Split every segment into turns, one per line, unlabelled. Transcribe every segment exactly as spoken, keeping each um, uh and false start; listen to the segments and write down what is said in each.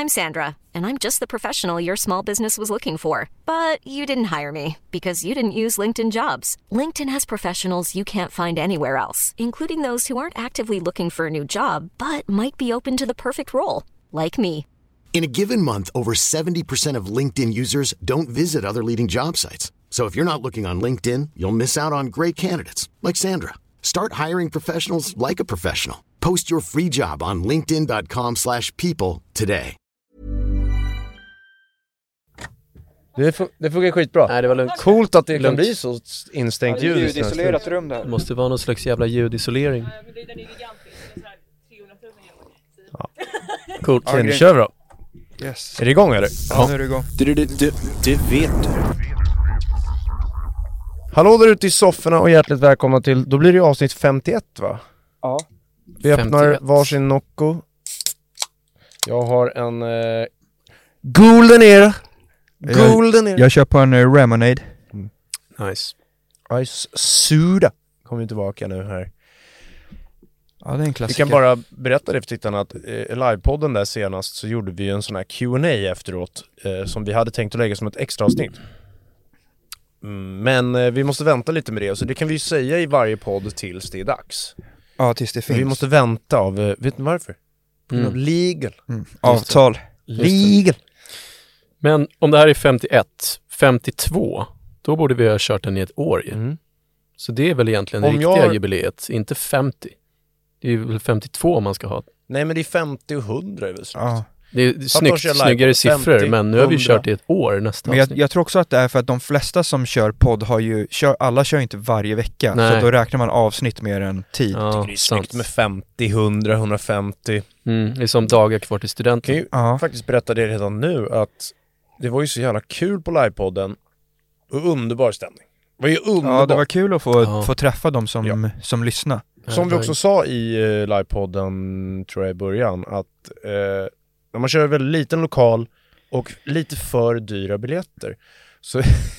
I'm Sandra, and I'm just the professional your small business was looking for. But you didn't hire me because you didn't use LinkedIn Jobs. LinkedIn has professionals you can't find anywhere else, including those who aren't actively looking for a new job, but might be open to the perfect role, like me.
In a given month, over seventy percent of LinkedIn users don't visit other leading job sites. So if you're not looking on LinkedIn, you'll miss out on great candidates like Sandra. Start hiring professionals like a professional. Post your free job on linkedin dot com slash people today.
Det, fu- det funkar skitbra.
Nej, det var lugnt.
Coolt att det
Lugnt.
kan bli så instängt ljud.
Ljudisolerat rum där.
Det måste vara någon slags jävla ljudisolering.
Ja.
Coolt.
Okej, nu kör vi då.
Yes.
Är det igång eller?
Ja, nu är det igång.
Det, det, det, det vet du.
Hallå där ute i sofforna och hjärtligt välkomna till, då blir det ju avsnitt femtioett va?
Ja.
Vi öppnar
femtioett.
varsin Nocco. Jag har en eh, Golden Era. Golden Era.
Jag kör på en uh, Ramonade.
Nice.
Ice Suda. Kommer tillbaka nu här.
Ja, det är en
Vi
klassiker.
kan bara berätta det för tittarna att eh, livepodden där senast så gjorde vi en sån här Q and A efteråt eh, som vi hade tänkt att lägga som ett extra avsnitt. Mm, men eh, vi måste vänta lite med det, så det kan vi ju säga i varje podd tills det är dags.
Ja, tills det finns.
Vi måste vänta av, eh, vet ni varför? På grund av
Mm.
legal.
Mm. Avtal.
Legal.
Men om det här är femtioett, femtiotvå, då borde vi ha kört den i ett år ju.
Mm.
Så det är väl egentligen det
Om
riktiga
jag-
jubileet, inte femtio. Det är ju väl femtiotvå man ska ha.
Nej men det är femtio och hundra är väl snart.
Ja.
Det är
Fattar
snyggt,
oss jag live
snyggare
på
siffror,
femtio,
men nu har vi
hundra.
kört i ett år nästa
Men jag,
avsnitt.
jag tror också att det är för att de flesta som kör podd har ju, kör, alla kör inte varje vecka.
Nej.
Så då räknar man avsnitt mer än tid.
Ja,
Det är
sant.
snyggt med femtio, hundra, hundrafemtio.
Mm, det är som dagar kvar till
Kan
studenten.
ju
Ja.
faktiskt berätta det redan nu att det var ju så jävla kul på livepodden och underbar stämning. Det var ju underbart.
Ja, det var kul att få,
Ja.
få träffa dem som,
Ja.
som lyssnar.
Som vi också sa i uh, livepodden tror jag i början att uh, när man kör väldigt liten lokal och lite för dyra biljetter så,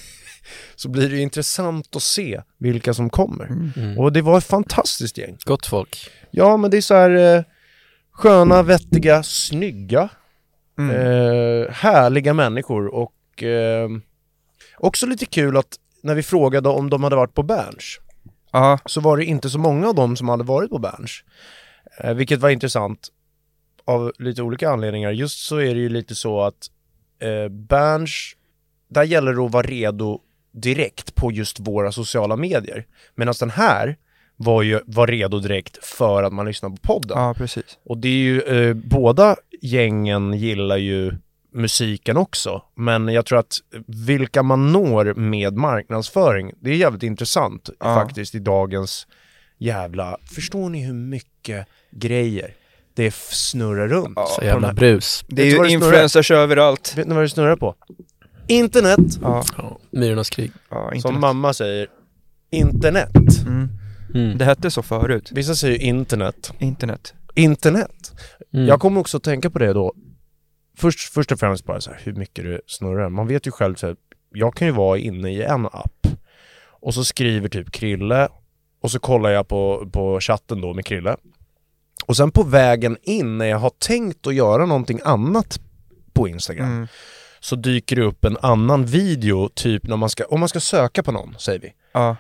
så blir det ju intressant att se vilka som kommer.
Mm.
Och det var ett fantastiskt gäng.
Gott folk.
Ja, men det är så här uh, sköna, vettiga, snygga,
Mm.
uh, härliga människor och uh, också lite kul att när vi frågade om de hade varit på Berns
Ja,
så var det inte så många av dem som hade varit på Berns. Eh, vilket var intressant av lite olika anledningar. Just så är det ju lite så att eh, Berns, där gäller det att vara redo direkt på just våra sociala medier. Medan den här var ju var redo direkt för att man lyssnar på podden.
ja, precis.
Och det är ju, eh, båda gängen gillar ju musiken också. Men jag tror att vilka man når med marknadsföring, det är jävligt intressant
Ja.
faktiskt i dagens jävla... Förstår ni hur mycket grejer det f- snurrar runt?
Ja,
Så
på de
jävla
här-
brus.
Det är
Vet du vad
ju
det snurrar?
influencers överallt.
Vet ni vad det snurrar på? Internet!
Ja,
Ja, Myrornas krig.
ja
Som
internet.
mamma säger, internet.
Mm.
Mm.
Det hette så förut.
Vissa säger internet.
Internet.
Internet.
Mm.
Jag kommer också att tänka på det då. Först, först och främst bara så här, hur mycket det snurrar. Man vet ju själv så här, jag kan ju vara inne i en app och så skriver typ Krille och så kollar jag på, på chatten då med Krille. Och sen på vägen in när jag har tänkt att göra någonting annat på Instagram
Mm.
så dyker det upp en annan video typ när man ska, om man ska söka på någon, säger vi.
Ja.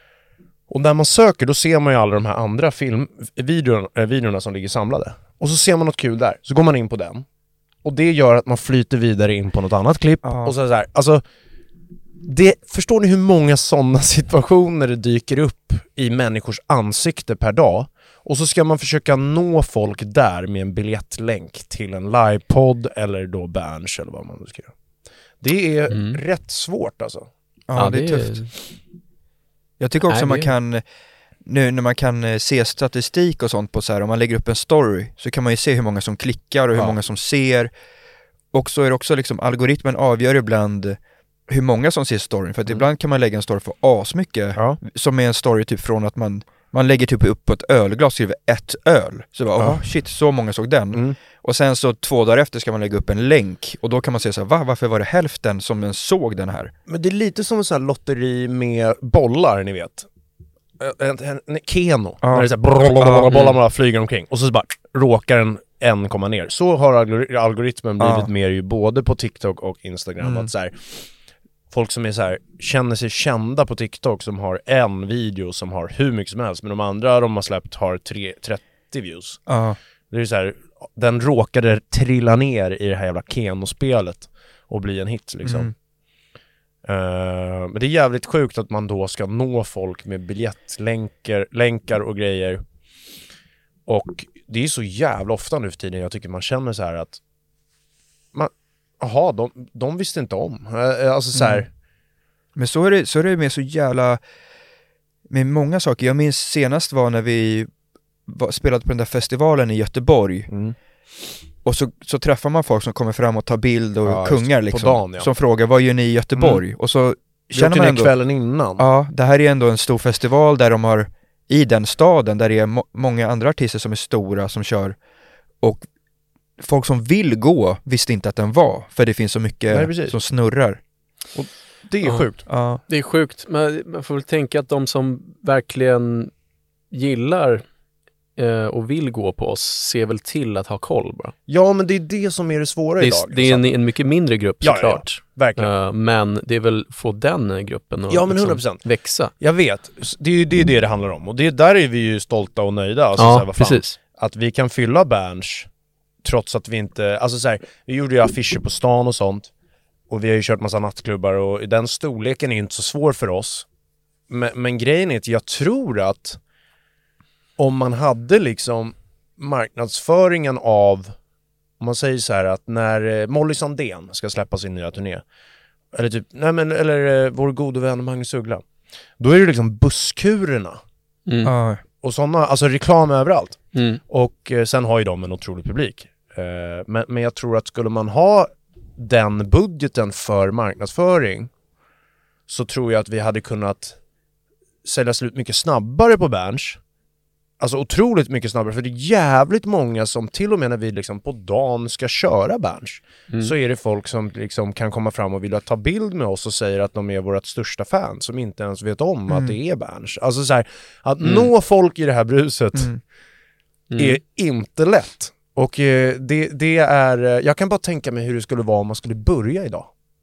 Och när man söker då ser man ju alla de här andra filmvideorna äh, videorna som ligger samlade. Och så ser man något kul där, så går man in på den. Och det gör att man flyter vidare in på något annat klipp.
Ja.
Och så, så här, alltså det, förstår ni hur många sådana situationer det dyker upp i människors ansikte per dag? Och så ska man försöka nå folk där med en biljettlänk till en livepodd eller då Berns eller vad man nu ska göra. Det är
Mm.
rätt svårt alltså.
Ja, det är tufft. Jag tycker också
Nej,
man
det-
kan, nu när man kan eh, se statistik och sånt på så här, om man lägger upp en story så kan man ju se hur många som klickar och hur
Ja.
många som ser. Och så är det också liksom, algoritmen avgör ibland hur många som ser storyn. För att
Mm.
ibland kan man lägga en story för asmycket,
Ja.
som är en story typ från att man man lägger typ upp på ett ölglas och skriver ett öl. Så bara,
Ja.
oh, shit, så många såg den.
Mm.
Och sen så två dagar efter ska man lägga upp en länk. Och då kan man säga så här, va? Varför var det hälften som den såg den här?
Men det är lite som en sån här lotteri med bollar, ni vet. En, en, en Keno.
Ja.
När det är så här, brrrr,
Ja.
bollarna bara flyger omkring. Och så bara råkar den en komma ner. Så har algor- algoritmen blivit
Ja.
mer ju både på TikTok och Instagram.
Mm.
Att så här, folk som är så här, känner sig kända på TikTok som har en video som har hur mycket som helst, men de andra de har släppt har tre, trettio views.
Ja.
Det är så här, den råkade trilla ner i det här jävla Keno-spelet och bli en hit liksom.
Mm.
Uh, men det är jävligt sjukt att man då ska nå folk med biljettlänkar länkar och grejer. Och det är så jävla ofta nu för tiden jag tycker man känner så här att man, aha, de, de visste inte om. Uh, alltså så här.
Mm. Men så är det, så är det med så jävla med många saker. Jag minns senast var när vi var, spelade på den där festivalen i Göteborg.
Mm.
Och så, så träffar man folk som kommer fram och tar bild och
Ja,
kungar
på
liksom,
dagen, ja.
som frågar vad gör ni i Göteborg?
Mm.
Och så
Vi
känner
åkte
man
ner
ändå,
kvällen innan.
ja, det här är ändå en stor festival där de har, i den staden där det är må- många andra artister som är stora som kör, och folk som vill gå visste inte att den var, för det finns så mycket
Nej, precis.
som snurrar.
Det är
Ja.
sjukt.
Ja,
Det är sjukt, men man får väl tänka att de som verkligen gillar eh, och vill gå på oss ser väl till att ha koll bara.
Ja, men det är det som är det svåra
Det
idag.
är, det är en, en mycket mindre grupp
Ja, ja,
såklart.
Verkligen.
Eh, men det är väl få den gruppen att
Ja, men
liksom
hundra procent.
växa.
Jag vet. Det är ju det, är det det handlar om. Och det, där är vi ju stolta och nöjda. Alltså, så här,
Ja,
vad fan,
precis.
att vi kan fylla Berns trots att vi inte... Alltså så här, vi gjorde ju affischer på stan och sånt. Och vi har ju kört massa nattklubbar och den storleken är inte så svår för oss. Men, men grejen är att jag tror att om man hade liksom marknadsföringen av, om man säger så här att när eh, Molly Sandén ska släppa sin nya turné, eller typ, nej men, eller eh, vår gode vän Magnus Uggla, då är det liksom busskurerna
Mm.
ja,
och sådana, alltså reklam överallt.
Mm.
Och eh, sen har ju de en otrolig publik. Eh, men, men jag tror att skulle man ha den budgeten för marknadsföring så tror jag att vi hade kunnat sälja slut mycket snabbare på Berns. Alltså otroligt mycket snabbare, för det är jävligt många som till och med när vi liksom på dagen ska köra Berns
Mm.
så är det folk som liksom kan komma fram och vilja ta bild med oss och säger att de är vårt största fan som inte ens vet om
Mm.
att det är Berns. Alltså så här, att
Mm.
nå folk i det här bruset
mm.
Mm.
är inte lätt. Och eh, det, det är, eh, jag kan bara tänka mig hur det skulle vara om man skulle börja idag.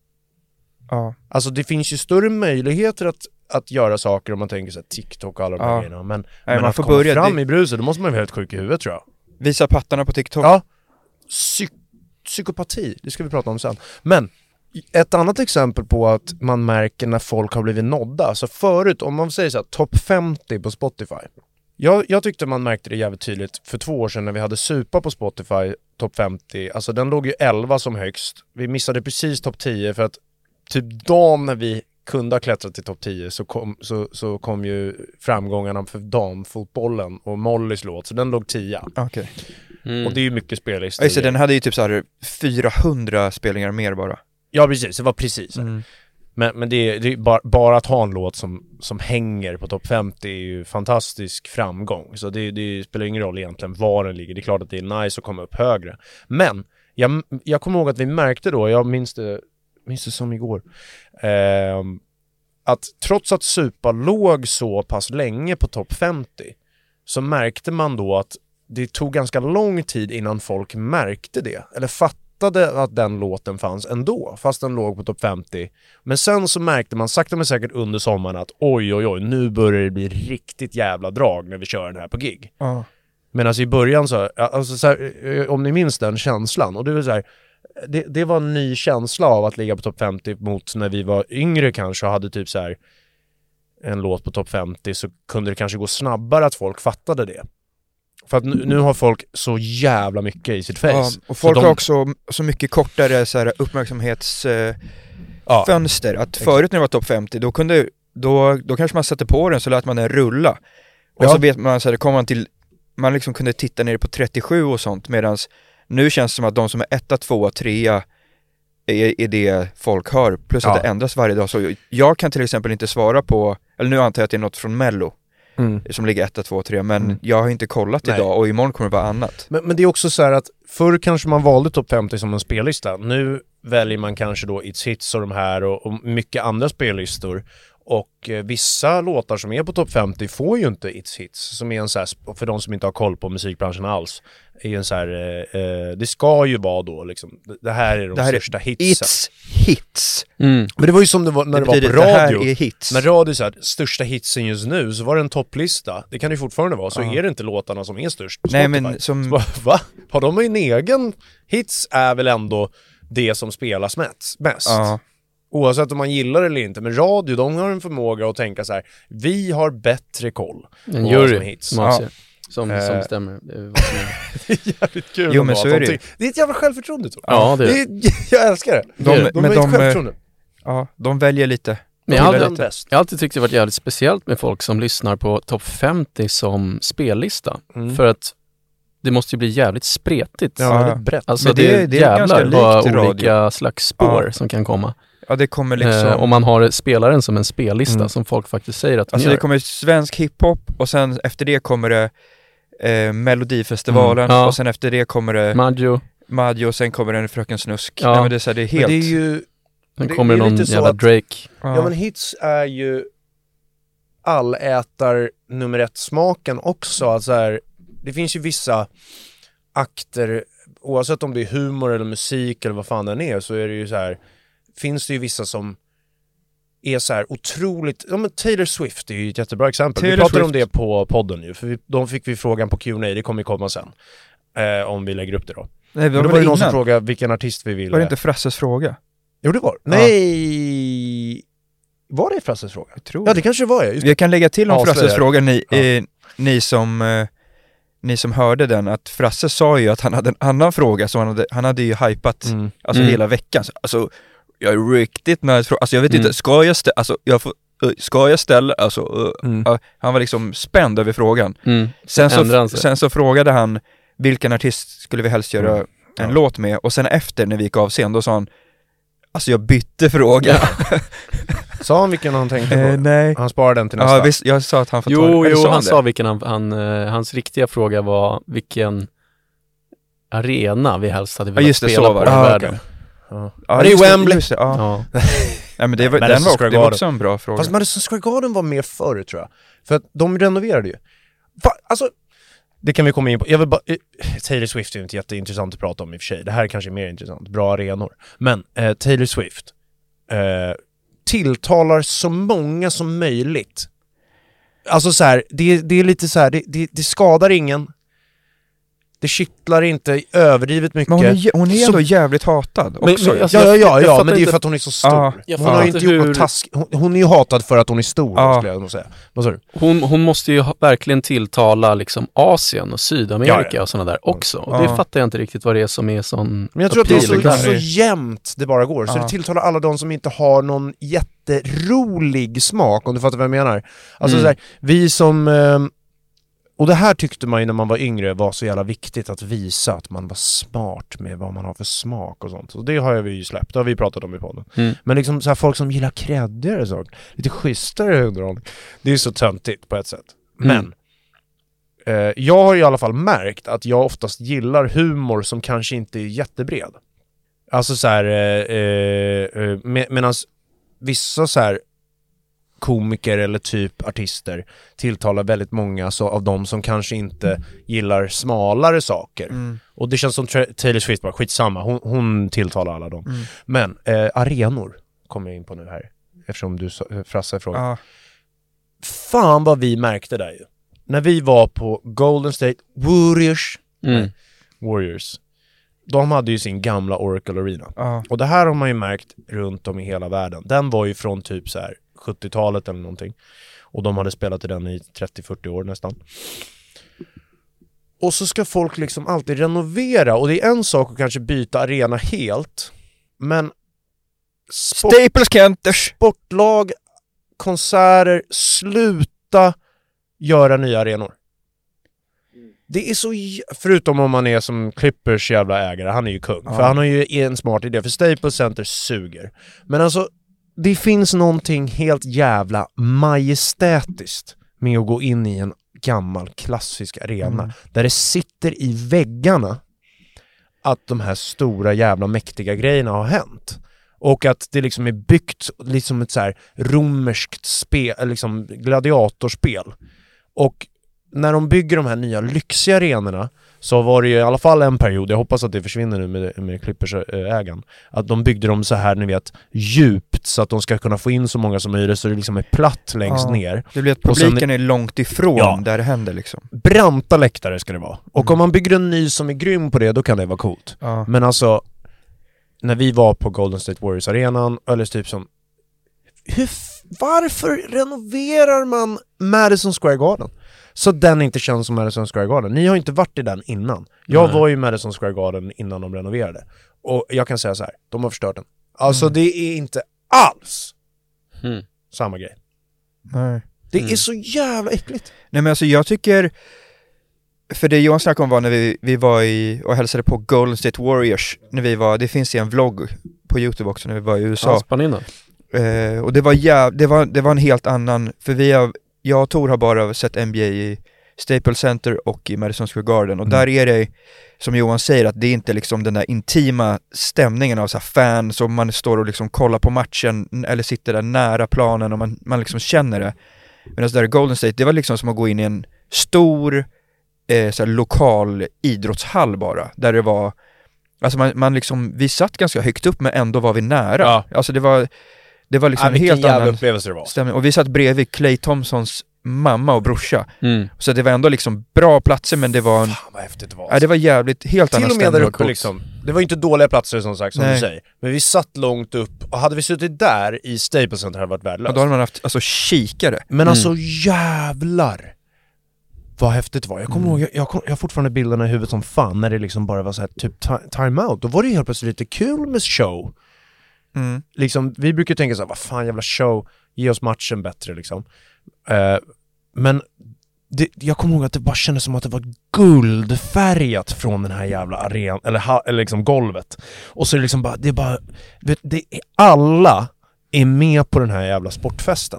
ja.
Alltså det finns ju större möjligheter att, att göra saker om man tänker så här TikTok och alla de här
Ja.
grejerna. Men,
Nej,
men
man
att
får
komma
börja,
fram
det-
i bruset, då måste man vara helt sjuk i huvudet tror jag.
Visa pattarna på TikTok.
Ja, Psy- psykopati, det ska vi prata om sen. Men ett annat exempel på att man märker när folk har blivit nådda. Så förut, om man säger så här, topp femtio på Spotify. Jag, jag tyckte man märkte det jävligt tydligt för två år sedan när vi hade Supa på Spotify, topp femtio. Alltså den låg ju elva som högst. Vi missade precis topp tio för att typ dagen när vi kunde ha klättrat till topp tio så kom, så, så kom ju framgångarna för damfotbollen och Mollys låt. Så den låg tio.
Okej.
Mm.
Och det är ju mycket spellistor.
Ja, just det, den hade ju typ så här fyrahundra spelningar mer bara.
Ja, precis. Det var precis.
Mm.
Men, men det är, det är bara, bara att ha en låt som, som hänger på topp femtio är ju fantastisk framgång. Så det, det spelar ingen roll egentligen var den ligger. Det är klart att det är nice att komma upp högre. Men jag, jag kommer ihåg att vi märkte då, jag minns det, minns det som igår, eh, att trots att Supa låg så pass länge på topp femtio så märkte man då att det tog ganska lång tid innan folk märkte det. Eller fattade att den låten fanns ändå, fast den låg på topp femtio. Men sen så märkte man sakta men säkert under sommaren att oj oj oj, nu börjar det bli riktigt jävla drag när vi kör den här på gig.
Ja.
Men alltså i början så, alltså så här, om ni minns den känslan, och det var så här, det, det var en ny känsla av att ligga på topp femtio mot när vi var yngre kanske och hade typ så här en låt på topp femtio, så kunde det kanske gå snabbare att folk fattade det. För att nu, nu har folk så jävla mycket i sitt face.
Ja, och folk
Så de-
har också så mycket kortare så här, uppmärksamhetsfönster.
Ja.
Fönster. Att förut när det var topp femtio, då kunde då, då kanske man satte på den så lät man den rulla. Och
Ja.
så vet man så här, det kommer man till, man liksom kunde titta ner på trettiosju och sånt, medans nu känns det som att de som är etta, tvåa, trea är, är det folk hör. Plus
Ja.
att det ändras varje dag. Så jag kan till exempel inte svara på, eller nu antar jag att det är något från Mello
Mm.
som ligger etta, två, tre, men
Mm.
jag har inte kollat
Nej.
idag och imorgon kommer det vara annat.
Men, men det är också så här att förr kanske man valde topp femtio som en spellista. Nu väljer man kanske då It's Hits och de här och, och mycket andra spellistor. Och eh, vissa låtar som är på topp femtio får ju inte It's Hits, som är en så här, för de som inte har koll på musikbranschen alls, är ju en så här, eh, det ska ju vara då liksom, det här är de
det här
största
är
hitsen.
It's hits.
Mm.
Men det var ju som det var när det,
det
det var på
det
radio.
här är hits.
När radio så här, största hitsen just nu, så var det en topplista. Det kan det ju fortfarande vara, så
Ja.
är det inte låtarna som är störst på
Nej,
Spotify.
men som-
Så bara, va? Har de en egen? Hits är väl ändå det som spelas mest. mest.
Ja.
Oavsett om man gillar det eller inte. Men radio, de har en förmåga att tänka så här: vi har bättre koll
En
på vad som är
jury
hits.
som avser. Som,
Eh.
som bestämmer eh, vad som är.
Det är jävligt kul.
Jo,
att
men
vara
så
att
är
de
det.
ty- Det är ett jävla självförtroende, tror jag.
Ja, det är det.
Det är, jag älskar det.
De,
De, de
men
har ett
de, eh,
självförtroende.
ja, de väljer lite.
Men jag har
De är
alltid,
den bäst.
jag har alltid tyckt det varit jävligt speciellt med folk som lyssnar på topp femtio som spellista.
Mm.
För att det måste ju bli jävligt spretigt.
Ja,
Ja.
det är brett.
Alltså
Men
det,
det-
är
det är ganska
jävlar vad
likt i radio.
olika slags spår
Ja.
som kan komma.
Ja, det kommer liksom...
Eh, om man har spelaren som en spellista
Mm.
som folk faktiskt säger att de
Alltså
gör.
det kommer svensk hiphop och sen efter det kommer det eh, Melodifestivalen
Mm, ja.
och sen efter det kommer det
Maggio,
Maggio och sen kommer det en Fröken Snusk.
Ja.
Nej, men det är, så här, det är helt...
Men det är ju...
sen
Det-
kommer
det är
någon
lite så
jävla
att-
Drake.
ja.
Ja, men hits är ju allätar nummer ett smaken också. Att så här, det finns ju vissa akter, oavsett om det är humor eller musik eller vad fan den är, så är det ju så här, finns det ju vissa som är så här otroligt, ja men Taylor Swift är ju ett jättebra exempel.
Taylor
vi pratade
Swift.
om det på podden ju, för vi, de fick vi frågan på Q and A, det kommer ju komma sen. Eh, om vi lägger upp det då.
Nej,
Men
det
då
var,
var
väl
det någon som
innan.
frågade vilken artist vi ville.
Var det inte Frasses fråga?
Jo, det var.
Ja.
Nej! Var det Frasses fråga?
Jag tror
Ja, det kanske det var, ja. Just det.
Jag kan lägga till om
Avslöjar.
Frasses fråga, ni,
Ja.
eh, ni som eh, ni som hörde den, att Frasse sa ju att han hade en annan fråga som han hade, han hade ju hypat
Mm.
alltså
Mm.
hela veckan. Så, alltså, jag är riktigt nice fråga. Alltså jag vet
Mm.
inte, ska jag ställa, alltså jag får, uh, ska jag ställa, alltså uh,
Mm.
uh, han var liksom spänd över frågan.
Mm.
Sen
Ändrade han
så,
sig.
sen så frågade han vilken artist skulle vi helst göra
Mm.
en
Ja.
låt med, och sen efter när vi gick av scen då sa han, alltså jag bytte fråga.
Sa han vilken han tänkte på?
eh, nej.
Han sparar den till nästa.
Ja, visst, jag sa att han får ta
Jo,
eller
jo,
sa
han
det?
sa vilken han, han eh, hans riktiga fråga var vilken arena vi helst hade
Ja,
velat
just det,
spela
så var
på
det.
i
Ah,
världen.
okej.
Ja.
Ja,
Men det är
just
Wembley.
Just det, ja.
Ja.
Nej, men det var, den
Madison
var,
Square
det var
Garden.
också en bra fråga.
Fast Madison Square Garden var mer förr, tror jag. För att de renoverade ju. Va? Alltså, det kan vi komma in på. Jag vill bara, eh, Taylor Swift är ju inte jätteintressant att prata om i och för sig. Det här är kanske mer intressant. Bra arenor. Men eh, Taylor Swift eh, tilltalar så många som möjligt. Alltså så här, det, det är lite så här, det, det, det skadar ingen. Det kittlar inte överdrivet mycket.
Men hon är, hon är
Så-
ändå jävligt hatad
Men-
också.
men alltså-
Ja, ja,
jag-
ja,
jag
ja
fattar
men det är ju
inte-
för att hon är så stor.
Ja,
jag
hon har
fattar
ju inte
inte
gjort
hur-
något task. Hon, hon är ju hatad för att hon är stor,
Ja.
skulle jag nog säga. Vad sa du?
Hon, hon måste ju ha, verkligen tilltala liksom Asien och Sydamerika
Ja, ja.
och sådana där också. Och
Ja.
det fattar jag inte riktigt vad det är som är sån
Men jag tror att det är så,
appeal, liksom.
så jämnt det bara går. Så
Ja.
det tilltalar alla de som inte har någon jätterolig smak, om du fattar vad jag menar. Alltså
Mm.
så här, vi som... Eh, och det här tyckte man ju när man var yngre var så jävla viktigt, att visa att man var smart med vad man har för smak och sånt. Och det har vi ju släppt, det har vi pratat om i podden.
Mm.
Men liksom så här, folk som gillar kreddigare saker, lite schysstare underhållning, det är ju så töntigt på ett sätt. Men
Mm.
eh, jag har i alla fall märkt att jag oftast gillar humor som kanske inte är jättebred. Alltså så här, eh, eh, med, medans vissa så här komiker eller typ artister tilltalar väldigt många så av dem som kanske inte gillar smalare saker.
Mm.
Och det känns som Tra- Taylor Swift bara, skitsamma, hon, hon tilltalar alla dem.
Mm.
Men eh, arenor kommer jag in på nu här, eftersom du sa- frassade frågan.
Ja.
Fan vad vi märkte där ju. När vi var på Golden State Warriors,
Mm.
Warriors, de hade ju sin gamla Oracle Arena.
Ja.
Och det här har man ju märkt runt om i hela världen. Den var ju från typ så här sjuttiotalet eller någonting. Och de hade spelat i den i trettio till fyrtio år nästan. Och så ska folk liksom alltid renovera. Och det är en sak att kanske byta arena helt. Men sport,
Staples Kenters!
sportlag, konserter, sluta göra nya arenor. Det är så, j- förutom om man är som Clippers jävla ägare, han är ju kung.
Ja.
För han har ju en smart idé, för Staples Center suger. Men alltså, det finns någonting helt jävla majestätiskt med att gå in i en gammal klassisk arena.
Mm.
Där det sitter i väggarna att de här stora jävla mäktiga grejerna har hänt. Och att det liksom är byggt liksom ett så här romerskt spel, liksom gladiatorspel. Och när de bygger de här nya lyxiga arenorna så var det ju i alla fall en period, jag hoppas att det försvinner nu med, med Clippers ägan, att de byggde dem så här, ni vet, djupt så att de ska kunna få in så många som möjligt så det liksom är platt längst
ja,
ner.
Det blir att publiken
sen,
är långt ifrån ja, där det händer liksom.
Branta läktare ska det vara. Och
mm.
om man bygger en ny som är grym på det, då kan det vara coolt.
Ja.
Men alltså, när vi var på Golden State Warriors-arenan, eller typ som hur, varför renoverar man Madison Square Garden? Så den inte känns som Madison Square Garden. Ni har inte varit i den innan. Jag mm. var ju Madison Square Garden innan de renoverade. Och jag kan säga så här, de har förstört den. Alltså mm. det är inte alls mm. samma grej.
Nej.
Det
mm.
är så jävla äckligt.
Nej men alltså jag tycker, för det Johan snackade om var när vi, vi var i och hälsade på Golden State Warriors, när vi var, det finns i en vlogg på YouTube också när vi var i U S A.
Ja, spännande.
Eh, och det var, ja, det, var, det var en helt annan, för vi har, jag och Tor har bara sett N B A i Staples Center och i Madison Square Garden och mm. där är det, som Johan säger, att det är inte liksom den där intima stämningen av så här fans och man står och liksom kollar på matchen eller sitter där nära planen och man, man liksom känner det. Medan där i Golden State, det var liksom som att gå in i en stor eh, så här lokal idrottshall bara, där det var, alltså man, man liksom, vi satt ganska högt upp men ändå var vi nära.
Ja.
Alltså det var Det var liksom
ja,
helt annan
upplevelse det var.
stämning. Och vi satt bredvid Klay Thompsons mamma och brorsa.
Mm.
Så det var ändå liksom bra platser, men det var en...
Fan vad häftigt det var.
Ja, det var jävligt, helt annan
stämning. Till och med där uppe
stämning.
liksom. Det var inte dåliga platser som sagt, som
Nej.
du säger. Men vi satt långt upp. Och hade vi suttit där i Staples Center hade det varit värdelöst.
Ja, då hade man haft alltså kikare.
Men
mm.
alltså jävlar vad häftigt det var. Jag kommer
Mm.
ihåg, jag, jag, jag har fortfarande bilderna i huvudet som fan när det liksom bara var så här typ ti- time-out. Då var det ju helt plötsligt lite kul med show.
Mm.
Liksom, vi brukar tänka så här, vad fan jävla show, ge oss matchen bättre liksom. Uh, men det, jag kommer ihåg att det bara kändes som att det var guldfärgat från den här jävla arenan, eller, ha, eller liksom golvet. Och så är det liksom bara, det är bara, vet, det är, alla är med på den här jävla sportfesten.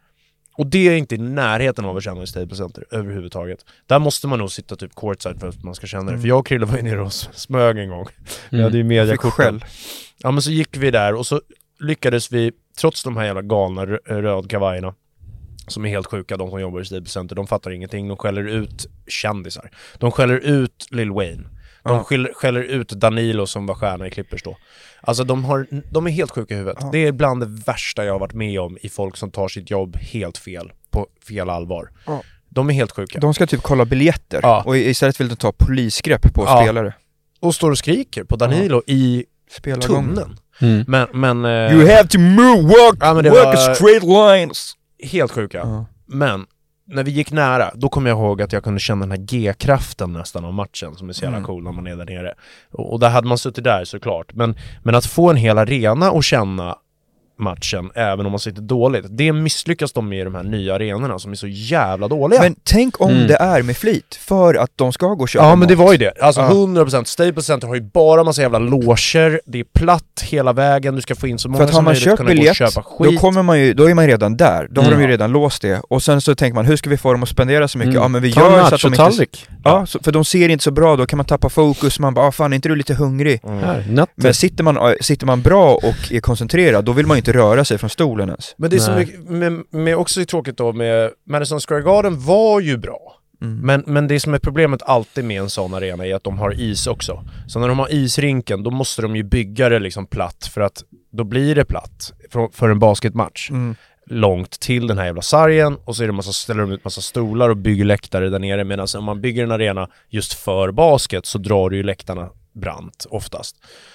Och det är inte i närheten av att känna i Staples Center överhuvudtaget. Där måste man nog sitta typ courtside för att man ska känna det.
Mm.
För jag och Krille var ju nere och smög en gång.
Mm.
Jag hade ju mediakort
själv.
Ja, men så gick vi där och så lyckades vi, trots de här jävla galna rö- rödkavajerna som är helt sjuka, de som jobbar i Staples Center, de fattar ingenting. De skäller ut kändisar. De skäller ut Lil Wayne. De
Ja.
skäller, skäller ut Danilo som var stjärna i Clippers då. Alltså de, har, de är helt sjuka i huvudet.
Ja.
Det är bland det värsta jag har varit med om i folk som tar sitt jobb helt fel, på fel allvar.
Ja.
De är helt sjuka.
De ska typ kolla biljetter
Ja.
och istället vill de ta polisgrepp på
Ja.
spelare.
Och står och skriker på Danilo ja. i
Spelargången.
tunneln.
Mm.
Men, men, eh,
You have to move, walk,
ja, men det
walk
var-
a straight lines.
helt sjuka.
Ja.
Men när vi gick nära, då kom jag ihåg att jag kunde känna den här G-kraften nästan av matchen som är så jävla
Mm.
cool när man är där nere. Och, och där hade man suttit där såklart. Men, men att få en hel arena och känna matchen, även om man sitter dåligt, det misslyckas de med i de här nya arenorna som är så jävla dåliga.
Men tänk om
Mm.
det är med flit för att de ska gå och köpa
ja, men
mat.
det var ju det. Alltså
Ja.
hundra procent. Staples Center har ju bara massa jävla loger. Det är platt hela vägen. Du ska få in så
För
många
att har
som
man
möjligt,
köpt
kunna gå och
biljett,
köpa
då
skit.
kommer man ju, då är man ju redan där. Då har
Mm.
de ju redan låst det. Och sen så tänker man, hur ska vi få dem att spendera så mycket?
Mm.
Ja, men vi
Ta
gör
en
så att de inte...
nachotallrik.
Ja, så, för de ser inte så bra, då kan man tappa fokus. Man bara, ah, fan, är inte du lite hungrig?
Mm.
Här, nötter.
Men sitter man, äh, sitter man bra och är koncentrerad, då vill man ju inte röra sig från stolen ens.
Men det är så
Nej.
mycket, med, med också är tråkigt då med Madison Square Garden var ju bra.
Mm.
Men, men det som är problemet alltid med en sån arena är att de har is också. Så när de har isrinken, då måste de ju bygga det liksom platt, för att då blir det platt för, för en basketmatch.
Mm.
Långt till den här jävla sargen, och så är det massa, ställer de ut massa stolar och bygger läktare där nere. Medan om man bygger en arena just för basket så drar du ju läktarna brant oftast.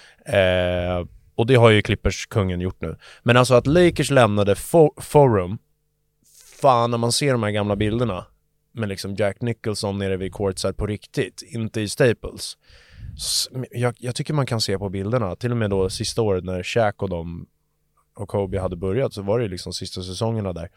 Eh, och det har ju Clippers kungen gjort nu. Men alltså att Lakers lämnade fo- Forum, fan, när man ser de här gamla bilderna med liksom Jack Nicholson nere vid courtside på riktigt, inte i Staples. S- Jag, jag tycker man kan se på bilderna, till och med då sista året när Shaq och de och Kobe hade börjat, så var det liksom sista säsongerna där.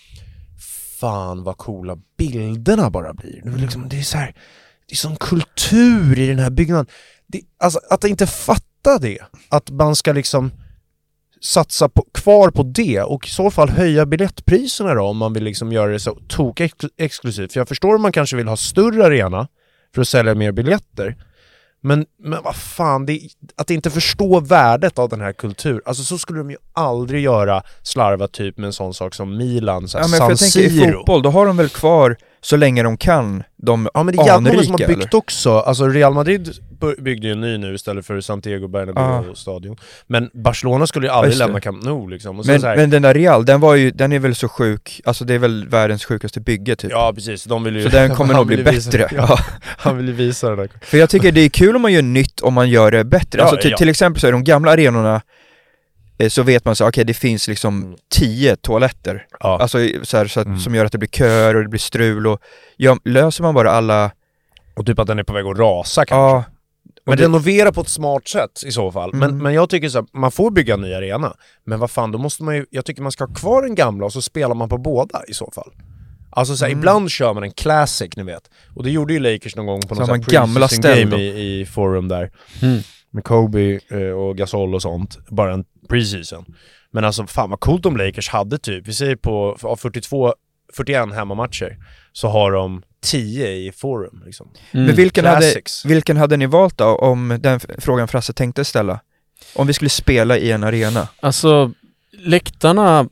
Fan vad coola bilderna bara blir. Det är, liksom, det är så här, det är sån kultur i den här byggnaden. Det, alltså att inte fatta det, att man ska liksom satsa på, kvar på det, och i så fall höja biljettpriserna då, om man vill liksom göra det så tok ex- exklusivt. För jag förstår att man kanske vill ha större arena för att sälja mer biljetter. Men, men vad fan, det, att inte förstå värdet av den här kulturen. Alltså så skulle de ju aldrig göra, slarva typ med en sån sak som Milan, så här,
Ja, men för
San
jag tänker
Siro.
i fotboll, då har de väl kvar så länge de kan, de
Ja, men det är jävla många som har
anrika,
byggt
eller?
också. Alltså Real Madrid byggde ju en ny nu istället för Santiago Bernabéu
Ah.
stadion. Men Barcelona skulle ju aldrig
Just det.
lämna Camp Nou liksom. Och så
Men,
så här,
men den där Real, den var ju, den är väl så sjuk, alltså det är väl världens sjukaste bygge typ.
ja precis, de vill ju...
Så den kommer
han
nog bli
vill ju visa-
bättre.
Ja,
Ja.
han vill ju visa det där.
För jag tycker det är kul om man gör nytt om man gör det bättre.
Ja,
Alltså ty-
ja.
till exempel så är de gamla arenorna eh, så vet man så okej det finns liksom
Mm.
tio toaletter.
Ja.
Alltså så här, så att,
Mm.
som gör att det blir köer och det blir strul och ja, löser man bara alla...
Och typ att den är på väg att rasa kanske.
Ja,
Men
det-
renovera på ett smart sätt i så fall. Men,
Mm.
men jag tycker så här, man får bygga en ny arena. Men vad fan, då måste man ju, jag tycker man ska ha kvar den gamla och så spelar man på båda i så fall. Alltså så här,
Mm.
ibland kör man en classic, ni vet. Och det gjorde ju Lakers någon gång på
Så
någon
har
sån
man
här
gamla
preseason
ställ
game
då.
i, i forum där.
Mm.
Med Kobe eh, och Gasol och sånt. Bara en preseason. Men alltså fan vad coolt om Lakers hade typ, vi säger på av fyrtiotvå, fyrtioen hemmamatcher så har de tio i forum liksom.
Mm.
Men vilken hade,
Classics.
vilken hade ni valt då, om den f- frågan Frasse tänkte ställa? Om vi skulle spela i en arena?
Alltså, läktarna,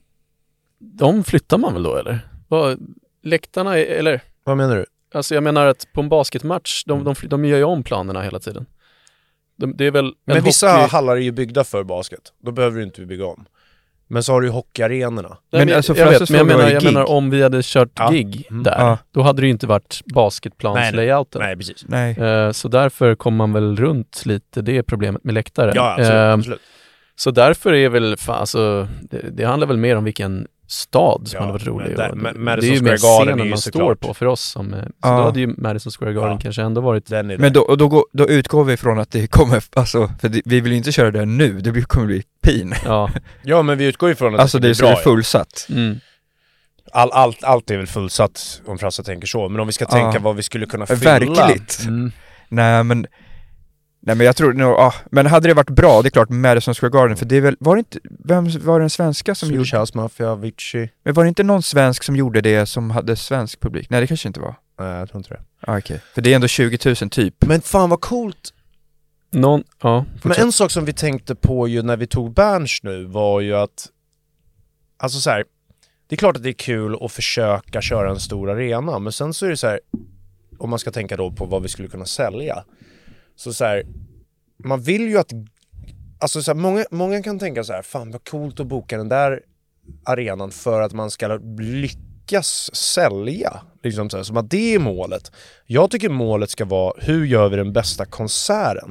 de flyttar man väl då, eller? Vad, läktarna, är, eller?
Vad menar du?
Alltså jag menar att på en basketmatch, de, de, de gör ju om planerna hela tiden. De, det är väl en
Men vissa
hockey...
hallar är ju byggda för basket. Då behöver du inte bygga om. Men så har du ju hockeyarenorna.
Nej,
Men alltså,
jag, vet,
Frasses
men jag
fråga var
menar,
ju
jag
gig.
menar om vi hade kört
Ja.
gig
Mm.
där,
Ja.
då hade det ju inte varit
Nej,
basketplanslayouten.
Nej, precis.
Nej.
Eh, så därför kommer man väl runt lite, det är problemet med läktare.
Ja, absolut.
Eh,
absolut.
så därför är väl, fan, alltså, det, det handlar väl mer om vilken stad som
Ja,
hade varit rolig.
men där-
Och
Ma-
det,
Madison
det är ju mer
Square Garden är
scenen
ju
man
såklart-
står på för oss. Som, eh, så
Ja.
då hade ju Madison Square Garden
Ja.
kanske ändå varit...
Den är
Men då, och då, går, då utgår vi från att det kommer, alltså, för det, vi vill ju inte köra det nu, det blir, kommer bli pin.
Ja.
Ja, men vi utgår ju från att
Alltså det är
ska
så
bli
det
bra.
är fullsatt.
Mm.
All, allt, allt är väl fullsatt om Frasse tänker så. Men om vi ska tänka
Ja.
vad vi skulle kunna fylla.
Verkligt.
Mm.
Nej men, nej men jag tror nog, ah, men hade det varit bra, det är klart Madison Square Garden, för det är väl, var det inte, vem var den svenska som
Swedish
gjorde,
House Mafia, Avicii.
men var det inte någon svensk som gjorde det som hade svensk publik? Nej det kanske inte var.
Nej, jag tror inte det.
Ah, okej, för det är ändå tjugo tusen typ.
Men fan vad coolt.
Någon, ja,
Men
fortsätt.
en sak som vi tänkte på ju när vi tog Berns nu var ju att, alltså så här, det är klart att det är kul att försöka köra en stor arena, men sen så är det så här, om man ska tänka då på vad vi skulle kunna sälja, så så här, man vill ju att, alltså så här, många, många kan tänka så här, fan vad coolt att boka den där arenan för att man ska lyckas sälja, liksom så här, som att det är målet. Jag tycker målet ska vara, hur gör vi den bästa konserten?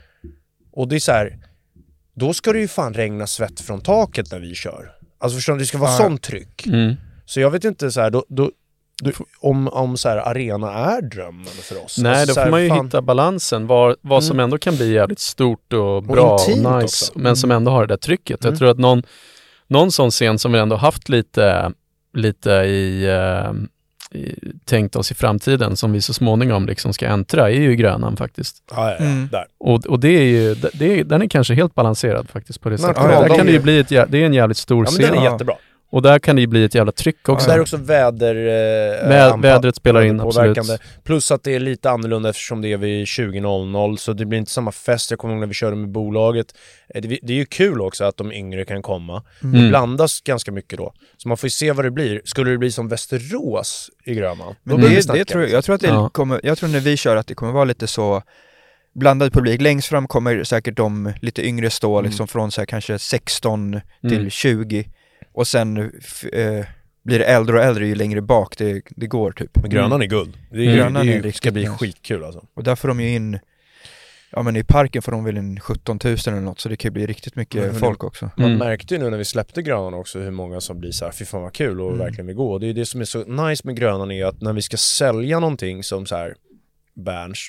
Och det är så här, då ska det ju fan regna svett från taket när vi kör. Alltså förstår du, det ska vara
Ja.
sån tryck.
Mm.
Så jag vet inte så här, då, då, då, om, om så här, arena är drömmen för oss.
Nej,
alltså,
då
så
får
här,
man ju
fan,
hitta balansen, vad, vad som ändå kan bli jävligt stort och bra och,
intimt
nice,
också.
men som ändå har det där trycket.
Mm.
Jag tror att någon, någon sån scen som vi ändå haft lite, lite i, eh, i, tänkt oss i framtiden, som vi så småningom liksom ska äntra, är ju Grönan faktiskt.
Ja, ja, ja,
Mm.
där.
Och, och det är ju, det är, den är kanske helt balanserad faktiskt på det sättet.
Nationaldagen
Där kan det ju
är-
bli ett, jä- det är en jävligt stor
Ja, men den
scen.
är
Ja.
jättebra.
Och där kan det ju bli ett jävla tryck också.
Och där är också väder, eh,
Vä-
anpa-
vädret spelar in,
påverkande.
absolut.
Plus att det är lite annorlunda eftersom det är vid tjugo noll noll, så det blir inte samma fest. Jag kommer ihåg när vi körde med bolaget. Eh, Det, det är ju kul också att de yngre kan komma.
Mm.
Det blandas ganska mycket då. Så man får ju se vad det blir. Skulle det bli som Västerås i Grönan?
Men
börjar vi
det,
snacka,
det tror jag,
liksom.
jag tror att det
Ja.
kommer, jag tror när vi kör att det kommer vara lite så blandad publik. Längst fram kommer säkert de lite yngre stå
Mm.
liksom från så här kanske sexton till
Mm.
tjugo och sen f- eh, blir det äldre och äldre ju längre bak det, det går typ.
Men Grönan är guld. Det, är,
Mm.
ju-
Grönan
det är,
är
ju-
riktigt
ska bli
nice.
skitkul alltså.
Och där får de ju in, ja men i parken får de väl in sjutton tusen eller något, så det kan ju bli riktigt mycket
Men-
folk också.
Man
Mm.
märkte ju nu när vi släppte Grönan också hur många som blir så här, fy fan vad kul och
Mm.
verkligen vill gå. Det är ju det som är så nice med Grönan, är att när vi ska sälja någonting som så här Berns,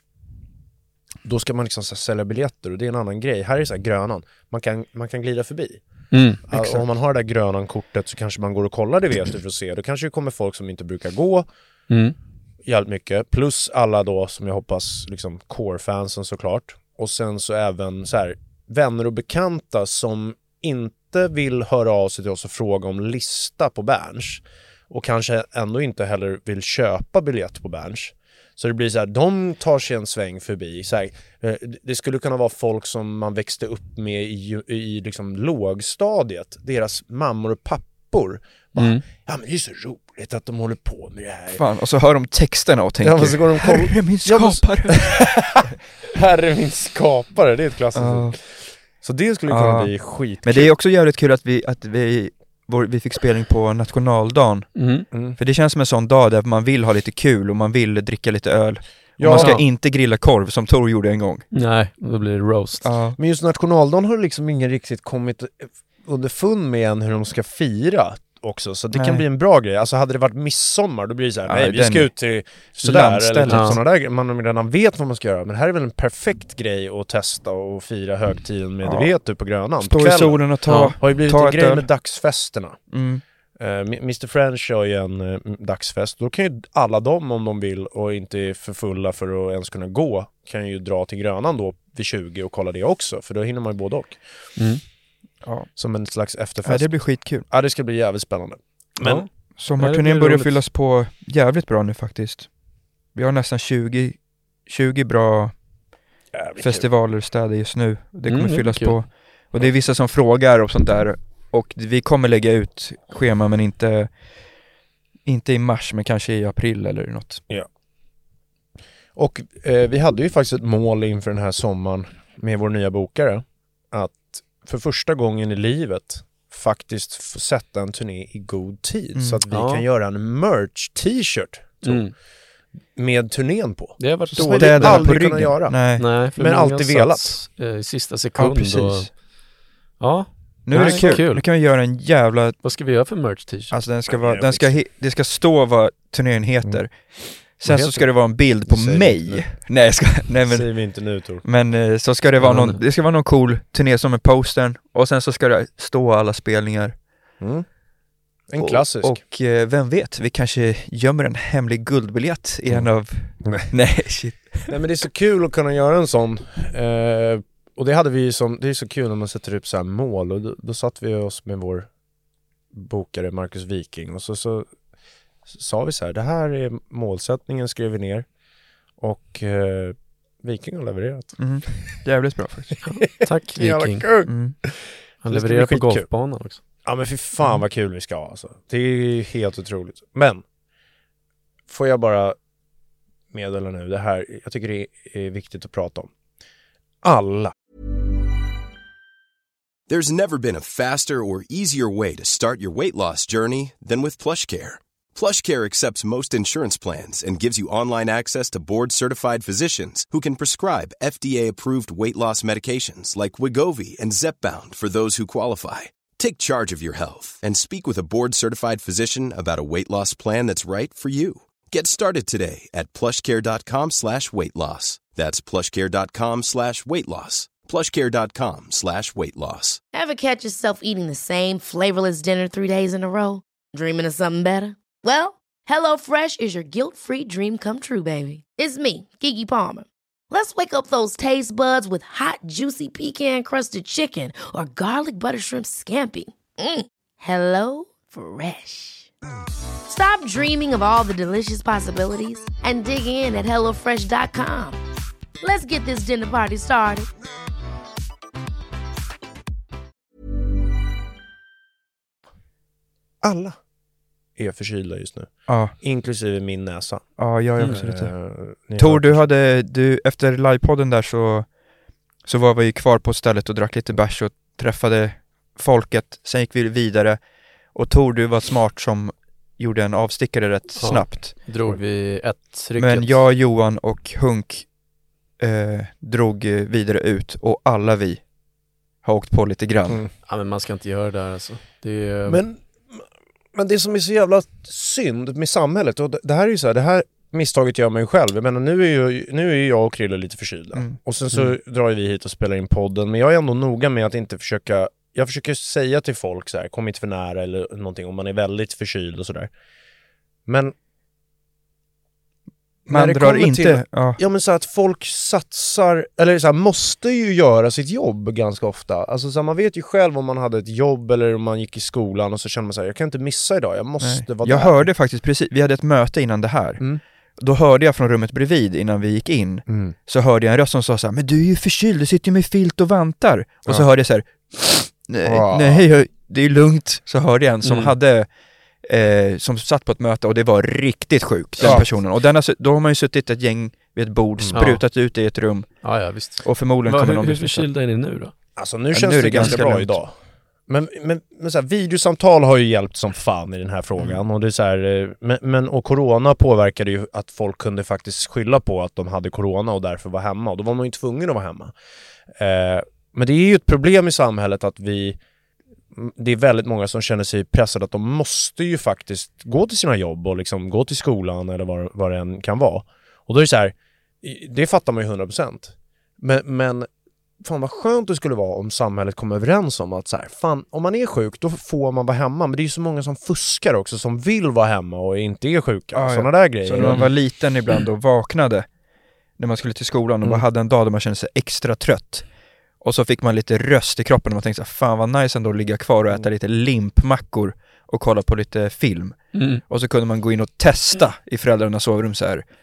då ska man liksom så här sälja biljetter, och det är en annan grej. Här är det så här Grönan, man kan, man kan glida förbi.
Mm.
Alltså, om man har det där Grönan-kortet så kanske man går och kollar, det vet du, för att se. Då kanske det kommer folk som inte brukar gå
Mm.
jävligt mycket, plus alla då som jag hoppas liksom core-fansen såklart, och sen så även så här vänner och bekanta som inte vill höra av sig till oss och fråga om lista på Berns, och kanske ändå inte heller vill köpa biljett på Berns. Så det blir så här, de tar sig en sväng förbi. Så här, det skulle kunna vara folk som man växte upp med i, i liksom lågstadiet. Deras mammor och pappor. Bara,
Mm.
ja men det är så roligt att de håller på med det här.
Fan, och så hör de texterna och tänker,
Ja, men så går de koll-
Herre min
Ja, men-
skapare.
Herre min skapare, det är ett klassiskt.
Ja.
Så det skulle kunna
Ja.
bli skitkul.
Men det är också jävligt kul att vi, att vi, vår, vi fick spelning på nationaldagen.
Mm.
Mm.
För det känns som en sån dag där man vill ha lite kul och man vill dricka lite öl.
Ja.
Och man ska inte grilla korv som Tor gjorde en gång.
Nej, då blir det roast.
Ja.
Men just nationaldagen har liksom ingen riktigt kommit underfund med än hur de ska fira också, så det
Nej.
kan bli en bra grej. Alltså hade det varit midsommar, då blir det så här,
Ja,
nej vi
den-
ska ut till sådär,
landstället.
eller typ
Ja.
sådana där, man redan vet vad man ska göra. Men här är väl en perfekt grej att testa och fira högtiden med,
Ja.
det vet du, på Grönan. På
Stå i
kvällen.
solen och ta...
Ja.
Har ju blivit
Ta
en
ett
grej
öl.
med dagsfesterna.
Mm.
Uh, mister French kör ju en uh, dagsfest. Då kan ju alla dem, om de vill och inte är för fulla för att ens kunna gå, kan ju dra till Grönan då vid tjugo och kolla det också. För då hinner man ju både och.
Mm.
Ja.
Som en slags
Ja,
efterfest.
det blir skitkul.
Ja, det ska bli jävligt spännande. Men
Ja.
Sommarturnén
Ja, det blir
börjar
roligt.
fyllas på jävligt bra nu faktiskt. Vi har nästan tjugo, tjugo bra
jävligt kul.
festivaler och städer just nu. Det kommer
Mm, det är
fyllas
kul.
på. Och det är vissa som frågar och sånt där. Och vi kommer lägga ut schema, men inte, inte i mars, men kanske i april eller något.
Och eh, vi hade ju faktiskt ett mål inför den här sommaren med vår nya bokare, att för första gången i livet faktiskt få sätta en turné i god tid,
Mm.
så att vi
Ja.
kan göra en merch-t-shirt
Mm.
med turnén på.
Det har varit
Så
dåligt.
det
Städerna
aldrig
på
kunnat
ryggen.
göra.
Nej,
Nej, för
Men
många
alltid
satt,
velat.
eh, I sista
ja,
sekund.
precis.
Och, ja,
Nu är
Nej,
det kul.
kul.
Nu kan vi göra en jävla...
vad ska vi göra för merch t-shirt?
Alltså den ska
Ja,
vara,
det är
den ska, he, det ska stå vad turnén heter.
Mm.
Sen
Vad
så
heter
ska det vara en bild på
Det säger vi inte
mig. Nej, jag ska, nej men,
säger vi inte nu, Tor.
men eh, så ska det vara någon,
Spännande.
det ska vara någon cool turné som är postern. Och sen så ska det stå alla spelningar.
Mm. En
Och-
klassisk.
Och eh, vem vet, vi kanske gömmer en hemlig guldbiljett i en av...
Nej.
Nej, shit.
Nej, men det är så kul att kunna göra en sån. Eh, och det hade vi ju som, det är så kul när man sätter upp så här mål. Och då, då satt vi oss med vår bokare Marcus Viking. Och så, så, så sa vi så här, det här är målsättningen, skrev vi ner. Och eh, Viking har levererat.
Mm. Jävligt bra faktiskt.
Tack
Jävla
Viking.
kul!
Mm.
Han
Det ska
levererar
bli
på
skitkul.
golfbanan också.
Ja men fy fan vad kul vi ska ha alltså. Det är helt otroligt. Men får jag bara meddela nu, det här, jag tycker det är viktigt att prata om. Alla.
There's never been a faster or easier way to start your weight loss journey than with PlushCare. PlushCare accepts most insurance plans and gives you online access to board-certified physicians who can prescribe F D A-approved weight loss medications like Wegovy and Zepbound for those who qualify. Take charge of your health and speak with a board-certified physician about a weight loss plan that's right for you. Get started today at plushcare.com slash weight loss. That's plushcare.com slash weight loss. plushcare.com slash weight loss.
Ever catch yourself eating the same flavorless dinner three days in a row? Dreaming of something better? Well, HelloFresh is your guilt-free dream come true, baby. It's me, Keke Palmer. Let's wake up those taste buds with hot, juicy pecan-crusted chicken or garlic butter shrimp scampi. Mm. Hello Fresh. Stop dreaming of all the delicious possibilities and dig in at hello fresh dot com. Let's get this dinner party started.
Alla är förkylda just nu.
Ja,
Inklusive min näsa.
ja, jag är
Mm.
också lite...
Eh, ni
Tor,
har-
du hade, du, efter livepodden där så, så var vi ju kvar på stället och drack lite bärs och träffade folket. Sen gick vi vidare. Och Tor, du var smart som gjorde en avstickare rätt
Ja.
snabbt.
Drog vi ett rycket.
Men jag, Johan och Hunk eh, drog eh, vidare ut och alla vi har åkt på lite grann.
Mm.
Ja, men man ska inte göra det där alltså. Det är,
Men, men det som är så jävla synd med samhället, och det, det här är ju så här, det här misstaget gör man ju själv. Jag menar, nu är ju, nu är ju jag och Krille lite förkylda.
Mm.
Och sen så
Mm.
drar vi hit och spelar in podden. Men jag är ändå noga med att inte försöka, jag försöker säga till folk så här, kom inte för nära eller någonting om man är väldigt förkyld och sådär. Men när
Man
det
drar
kommer
inte...
till-
Ja.
ja men så att folk satsar, eller så här, måste ju göra sitt jobb ganska ofta. Alltså så här, man vet ju själv om man hade ett jobb eller om man gick i skolan och så känner man så här, jag kan inte missa idag, jag måste
Nej.
vara
Jag
där.
hörde faktiskt precis, vi hade ett möte innan det här.
Mm.
Då hörde jag från rummet bredvid innan vi gick in,
Mm.
så hörde jag en röst som sa så här: men du är ju förkyld, du sitter ju med filt och vantar. Och
Ja.
så hörde jag så här: nej,
Wow.
nej jag, det är lugnt. Så hörde jag en som
Mm.
hade eh, som satt på ett möte och det var riktigt sjukt, den
Ja.
personen. Och den har, då har man ju suttit ett gäng vid ett bord,
Mm.
sprutat ut i ett rum,
Ja, ja visst.
och förmodligen
Va,
kommer
hur,
någon
hur
bli smittad.
förkylda är ni nu då?
Alltså nu
Ja,
känns
nu är
det
det
ganska
ganska
bra
lugnt.
idag. Men, men, men så här, videosamtal har ju hjälpt som fan i den här frågan.
Mm.
Och det är så här, eh, men, men, och corona påverkade ju att folk kunde faktiskt skylla på att de hade corona och därför var hemma. Och då var man ju tvungen att vara hemma. Eh, men det är ju ett problem i samhället att vi... Det är väldigt många som känner sig pressade att de måste ju faktiskt gå till sina jobb och liksom gå till skolan eller vad, vad det än kan vara. Och då är det så här, det fattar man ju hundra procent. Men, men fan vad skönt det skulle vara om samhället kom överens om att så här, fan, om man är sjuk då får man vara hemma. Men det är ju så många som fuskar också, som vill vara hemma och inte är sjuka.
Ja, ja.
Sådana där grejer.
Så när man var liten ibland och vaknade när man skulle till skolan och
Mm.
bara hade en dag där man kände sig extra trött, och så fick man lite röst i kroppen och man tänkte så här, fan vad nice ändå att ligga kvar och äta
Mm.
lite limpmackor och kolla på lite film.
Mm.
Och så kunde man gå in och testa i föräldrarnas sovrum så här: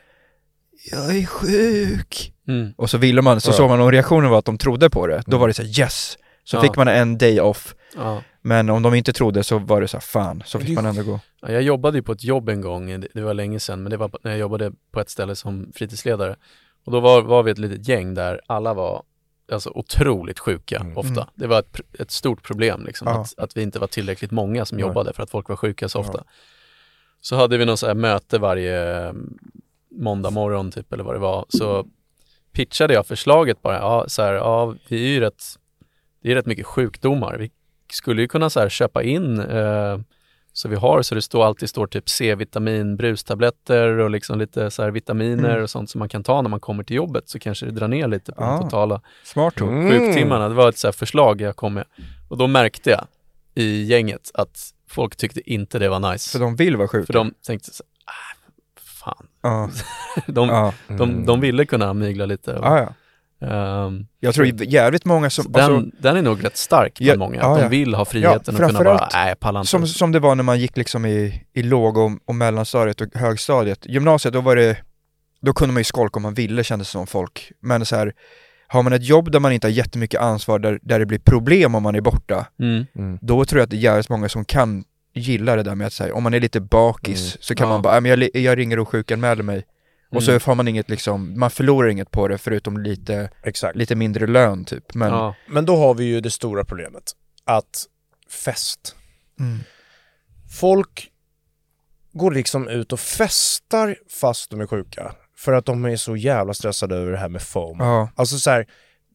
jag är sjuk.
Mm.
Och så ville man, så
Ja.
såg man om reaktionen var att de trodde på det. Då
Mm.
var det så här, yes. Så
Ja.
fick man en day off.
Ja.
Men om de inte trodde så var det så här, fan. Så
Men
fick
det är
man ändå gå.
Ja, jag jobbade ju på ett jobb en gång, det, det var länge sedan, men det var när jag jobbade på ett ställe som fritidsledare. Och då var, var vi ett litet gäng där alla var alltså otroligt sjuka
Mm.
ofta.
Mm.
Det var ett, ett stort problem liksom,
Ja.
att, att vi inte var tillräckligt många som
Nej.
jobbade för att folk var sjuka så ofta.
Ja.
Så hade vi någon så här möte varje eh, måndag morgon typ, eller vad det var. Så pitchade jag förslaget bara, ja, så här, ja, vi är ju rätt, det är rätt mycket sjukdomar. Vi skulle ju kunna så här köpa in eh, så vi har, så det står alltid står typ C-vitamin, brustabletter och liksom lite så här vitaminer
Mm.
och sånt som man kan ta när man kommer till jobbet, så kanske det drar ner lite på
Ah.
de totala
Smart då.
Mm.
sjuktimmarna. Det var ett så här förslag jag kom med. Och då märkte jag i gänget att folk tyckte inte det var nice.
För de vill vara sjuka.
För de tänkte så ah, fan.
Ja.
de,
Ja.
de, de ville kunna mygla lite. Och,
Ja, ja.
ehm,
Jag tror jävligt många som...
den,
alltså,
den är nog rätt stark bland
Ja,
många.
ja,
Att de
ja.
vill ha friheten
Ja,
och kunna bara,
framförallt
nej jag pallar inte.
som, som det var när man gick liksom i, i låg- och, och mellanstadiet och högstadiet. Gymnasiet, då var det... Då kunde man ju skolka om man ville, kändes det som folk. Men så här, har man ett jobb där man inte har jättemycket ansvar, där, där det blir problem om man är borta,
Mm.
Mm.
då tror jag att det är jävligt många som kan gilla det där med att säga, om man är lite bakis
Mm.
så kan
Ja.
man bara, "Nej, men jag, jag ringer och sjukanmäler mig." Och så
Mm.
får man inget liksom, man förlorar inget på det förutom lite,
Exakt.
lite mindre lön typ. Men,
Ja.
Men då har vi ju det stora problemet. Att fest.
mm.
Folk går liksom ut och festar fast de är sjuka. För att de är så jävla stressade över det här med foam.
Ja.
Alltså så här,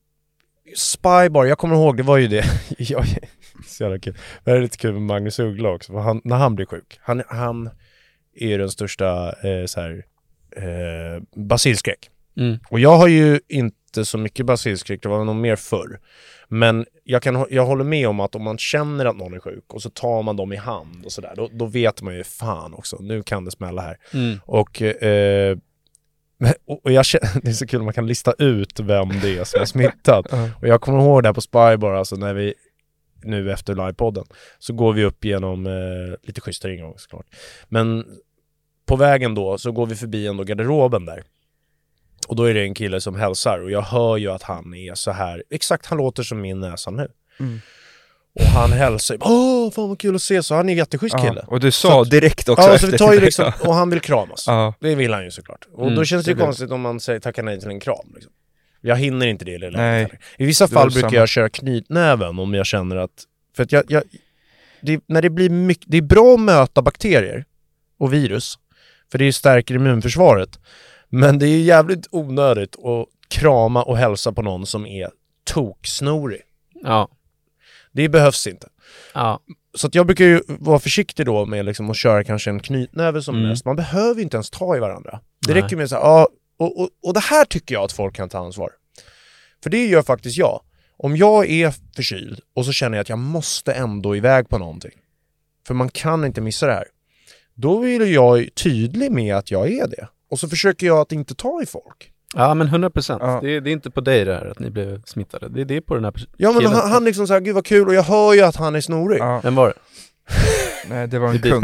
Spybar, jag kommer ihåg, det var ju det. jag, så jävla kul. Det är lite kul med Magnus Uggla också. För han, när han blir sjuk. Han, han är ju den största eh, så här, eh, basilskräck.
Mm.
Och jag har ju inte så mycket basilskräck, det var nog mer förr. Men jag, kan, jag håller med om att om man känner att någon är sjuk och så tar man dem i hand och sådär, då, då vet man ju fan också, nu kan det smälla här.
Mm.
Och, eh, och jag känner, det är så kul, man kan lista ut vem det är som är smittad.
Ja.
Och jag kommer ihåg det här på Spybar, alltså när vi nu efter livepodden så går vi upp genom eh, lite schysstare ingång såklart. Men på vägen då så går vi förbi ändå garderoben där. Och då är det en kille som hälsar och jag hör ju att han är så här, exakt han låter som min näsa nu.
Mm.
Och han hälsar, åh fan vad kul att se, så han är en jätteschysst
Ja.
kille.
Och du sa
Så att-
direkt också
Ja, så vi tar ju liksom,
Ja.
och han vill kramas.
Ja.
Det vill han ju såklart. Och
Mm,
då känns det ju
det blir-
konstigt om man säger tackar nej till en kram. Liksom. Jag hinner inte det. Eller
Nej.
I vissa
Det var
fall brukar
samma.
jag köra knytnäven om jag känner att... För att jag... jag det, när det blir mycket... Det är bra att möta bakterier och virus. För det stärker immunförsvaret. Men det är jävligt onödigt att krama och hälsa på någon som är toksnorig.
Ja.
Det behövs inte.
Ja.
Så att jag brukar ju vara försiktig då med liksom att köra kanske en knytnäve som
Mm.
mest. Man behöver ju inte ens ta i varandra. Det
Nej.
räcker med så här, ja, och, och, och det här tycker jag att folk kan ta ansvar. För det gör faktiskt jag. Om jag är förkyld och så känner jag att jag måste ändå iväg på någonting. För man kan inte missa det här. Då vill jag tydlig med att jag är det. Och så försöker jag att inte ta i folk.
Ja, men hundra procent.
Ja.
Det, det är inte på dig det här att ni blev smittade. Det, det är på den här pers-
Ja men
killen.
han, han liksom såhär, gud vad kul, och jag hör ju att han är snorig.
Ja.
Vem var det?
Nej, det var
Vi
en kund.
bipar.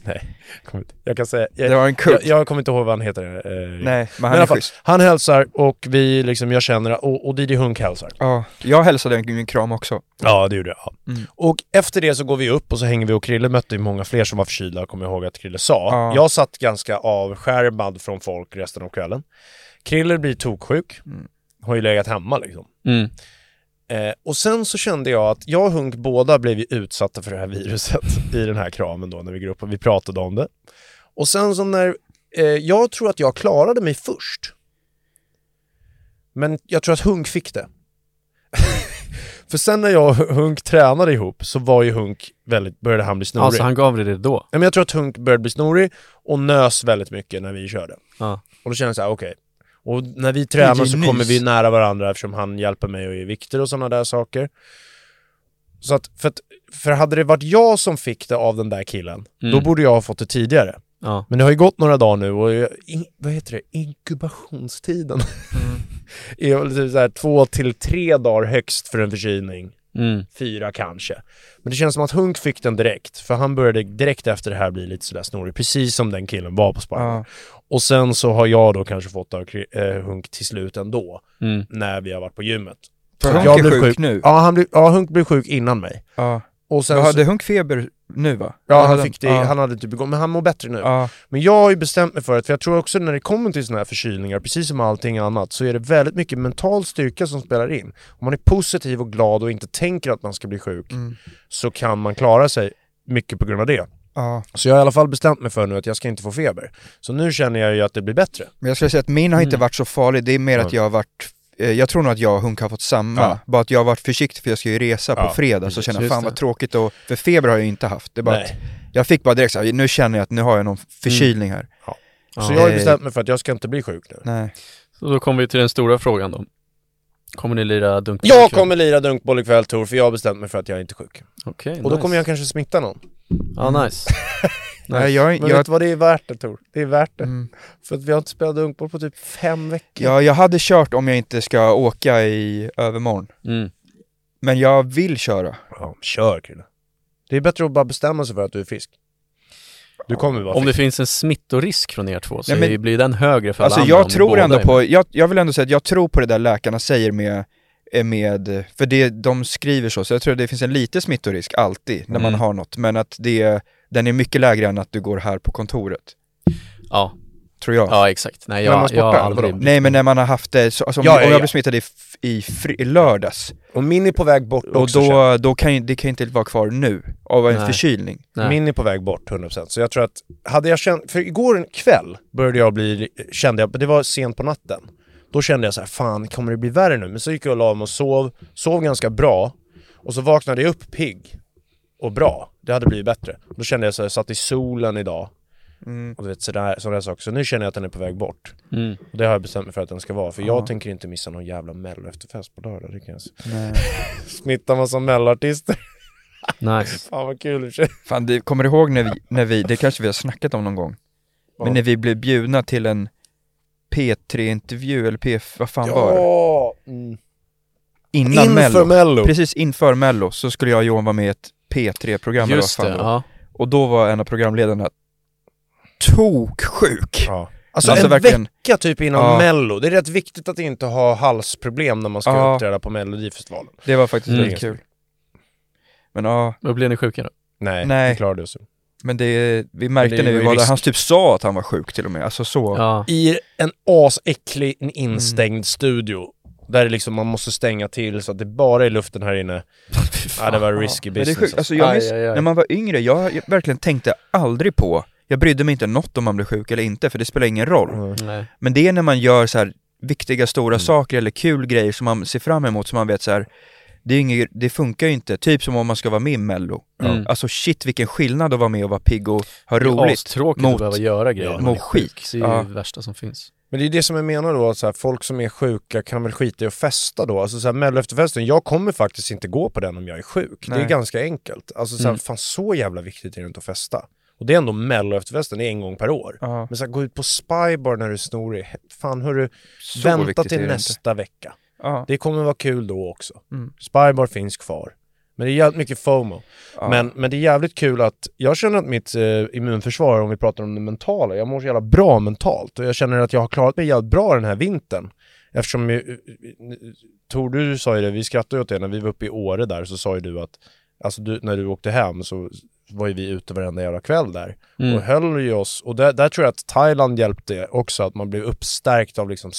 Nej, jag, jag kan säga jag,
Det var en kutt.
jag, jag kommer inte ihåg vad han heter. Eh,
Nej, men
men
han
i
är
alla fall,
schysst.
han hälsar och vi liksom, jag känner, och, och Didi Hunk hälsar.
Ja, jag hälsade en, en kram också.
Ja, det gjorde jag. Ja.
Mm.
Och efter det så går vi upp och så hänger vi och Krille mötte ju många fler som var förkylda, kommer jag ihåg att Krille sa.
Ja.
Jag satt ganska avskärmad från folk resten av kvällen. Krille blir toksjuk.
Mm.
Har ju legat hemma liksom.
Mm.
Eh, och sen så kände jag att jag och Hunk båda blev ju utsatta för det här viruset i den här kramen då när vi går upp och vi pratade om det. Och sen så när, eh, jag tror att jag klarade mig först. Men jag tror att Hunk fick det. För sen när jag och Hunk tränade ihop så var ju Hunk väldigt, började han bli snorig.
Alltså han gav dig det då?
Ja, men jag tror att Hunk började bli snorig och nös väldigt mycket när vi körde.
Ja.
Och då kände jag så här, okej. Okay. Och när vi tränar så
nys.
kommer vi nära varandra eftersom han hjälper mig att ge vikter och sådana där saker. Så att, för, att, för hade det varit jag som fick det av den där killen,
Mm.
då borde jag ha fått det tidigare.
Ja.
Men det har ju gått några dagar nu och jag, in, vad heter det? Inkubationstiden.
Mm.
är väl typ så här två till tre dagar högst för en förkylning.
Mm.
Fyra kanske. Men det känns som att Hunk fick den direkt. För han började direkt efter det här bli lite sådär snorig. Precis som den killen var på Spark.
Ja.
Och sen så har jag då kanske fått av eh, Hunk till slut ändå.
Mm.
När vi har varit på gymmet.
För
Så
Hunk
jag
är
blev
sjuk nu.
Ja, han blev, ja, Hunk blev sjuk innan mig.
Ja.
Och sen
Då hade
så,
Hunk feber nu va?
ja,
hade
han fick det,
ja.
han hade typ igång, men han mår bättre nu.
Ja.
Men jag har ju bestämt mig för att, för jag tror också när det kommer till såna här förkylningar, precis som allting annat, så är det väldigt mycket mental styrka som spelar in. Om man är positiv och glad och inte tänker att man ska bli sjuk,
Mm.
så kan man klara sig mycket på grund av det.
Ja.
Så jag har i alla fall bestämt mig för nu att jag ska inte få feber. Så nu känner jag ju att det blir bättre.
Men jag skulle säga att min har inte
Mm.
varit så farlig, det är mer att jag har varit eh, jag tror nog att jag och Hunk har fått samma,
Ja.
bara att jag har varit försiktig för jag ska ju resa på
Ja,
fredag,
precis,
så känner jag
just
fan
det.
vad tråkigt, och, för feber har jag ju inte haft, det är bara
Nej.
att jag fick bara direkt så här, nu känner jag att nu har jag någon förkylning här.
Så
Ja.
jag har ju bestämt mig för att jag ska inte bli sjuk nu.
Nej.
Så då kommer vi till den stora frågan då. Kommer ni lira dunkboll?
Jag kommer lira dunkboll ikväll, Tor, för jag har bestämt mig för att jag är inte sjuk.
Okej,
Och då
nice.
kommer jag kanske smitta någon.
Ja, nice.
Nej, jag,
Men
jag,
vet du vad, det är värt det, Tor? Det är värt det.
mm.
För att vi har inte spelat dunkboll på typ fem veckor.
ja, jag hade kört om jag inte ska åka i övermorgon,
Mm.
men jag vill köra.
Ja, kör, kille. Det är bättre att bara bestämma sig för att du är frisk. Du kommer vara
Om det
frisk.
finns en smittorisk från er två så
Nej, men-
blir den högre för
Alltså
alla andra
jag
om
tror
båda
ändå
är
på,
med.
jag, jag vill ändå säga att jag tror på det där läkarna säger med, eh, med för det, de skriver så, så jag tror att det finns en lite smittorisk alltid när man
Mm.
har något, men att det, den är mycket lägre än att du går här på kontoret,
Ja,
tror jag.
ja exakt. Nej,
När man
jag,
sportar,
jag har
eller vadå?
aldrig...
Nej, men när man har haft det, så, alltså om,
Ja,
om
ja,
jag
ja.
blev smittad i, f- i, fri, i lördags,
Och min är på väg bort
och
också. känner
då, då kan ju, det kan ju inte vara kvar nu av en
Nej.
förkylning.
jag.
Nej.
Min är på väg bort hundra procent. Så jag tror att, hade jag känt, för igår en kväll började jag bli, kände jag, det var sent på natten. Då kände jag så här, fan kommer det bli värre nu? Men så gick jag och la mig och sov, sov ganska bra. Och så vaknade jag upp pigg och bra. Det hade blivit bättre. Då kände jag så här, jag satt i solen idag.
Mm.
Och du vet, sådär, sådär saker. Så nu känner jag att den är på väg bort.
Mm.
Och det har jag bestämt mig för att den ska vara. För jag
Ja.
tänker inte missa någon jävla mello efterfest på lördag. Det kan jag säga.
Nej.
Smitta massa melloartister.
Nice.
Fan vad kul i och för sig.
Fan, det, kommer du ihåg när vi, när vi, det kanske vi har snackat om någon gång,
Ja.
men när vi blev bjudna till en P tre-intervju, eller P F, vad fan var det?
Ja! Mm.
Innan
Inför
Mello.
mello.
Precis inför Mello så skulle jag och Johan vara med i ett P tre-program, eller vad
Just
fan
det,
det var.
ja.
Och då var en av programledarna toksjuk.
Ja. Alltså,
Alltså
en
verkligen-
vecka typ innan
Ja.
mello. Det är rätt viktigt att inte ha halsproblem när man ska
Ja.
uppträda på Melodifestivalen.
Det var faktiskt
Mm.
väldigt kul. Men ja,
Då blir ni sjuka då?
Nej,
Nej.
det klarade oss.
men det, vi märkte
Men det
när vi
var ju
var där,
risk.
han typ sa att han var sjuk till och med, alltså så.
Ja.
I en asäcklig instängd
Mm.
studio. Där det liksom man måste stänga till så att det bara är luften här inne. Ja, det var risky
Men det är
business.
sjukt, alltså jag
Aj,
minns,
aj, aj.
när man var yngre, jag, jag verkligen tänkte aldrig på, jag brydde mig inte något om man blev sjuk eller inte, för det spelar ingen roll.
Mm.
Nej.
Men det är när man gör så här viktiga stora
Mm.
saker eller kul grejer som man ser fram emot, som man vet så här, det, är inget, det funkar ju inte, typ som om man ska vara med i Mello.
Mm.
Alltså shit vilken skillnad att vara med och vara pigg och ha
Det är
roligt.
astråkigt
mot-
att behöva göra grejer
ja,
när man är
mot
sjuk.
skit.
Det är ju
Ja.
det värsta som finns.
Men det är det som jag menar då, att så här, folk som är sjuka kan väl skita i att festa då. Alltså så här, mello efterfesten, jag kommer faktiskt inte gå på den om jag är sjuk. Det
Nej.
är ganska enkelt. Alltså så här,
Mm.
fan så jävla viktigt är det inte att festa. Och det är ändå mello efterfesten, det är en gång per år.
Ja,
Men så här, gå ut på Spybar när du är snorig, fan hörru,
så
vänta
viktigt
till
är det
nästa vecka.
inte. Ja.
Det kommer vara kul då också.
Mm.
Spybar finns kvar. Men det är jävligt mycket FOMO.
Ja.
Men, men det är jävligt kul att jag känner att mitt eh, immunförsvar, om vi pratar om det mentala, jag mår så jävla bra mentalt. Och jag känner att jag har klarat mig jävligt bra den här vintern. Eftersom, eh, Tor, du sa ju det, vi skrattade åt det när vi var uppe i Åre där, så sa ju du att alltså du, när du åkte hem så var ju vi ute varenda jävla kväll där. Mm. Och höll ju oss, och där, där tror jag att Thailand hjälpte också, att man blev uppstärkt av liksom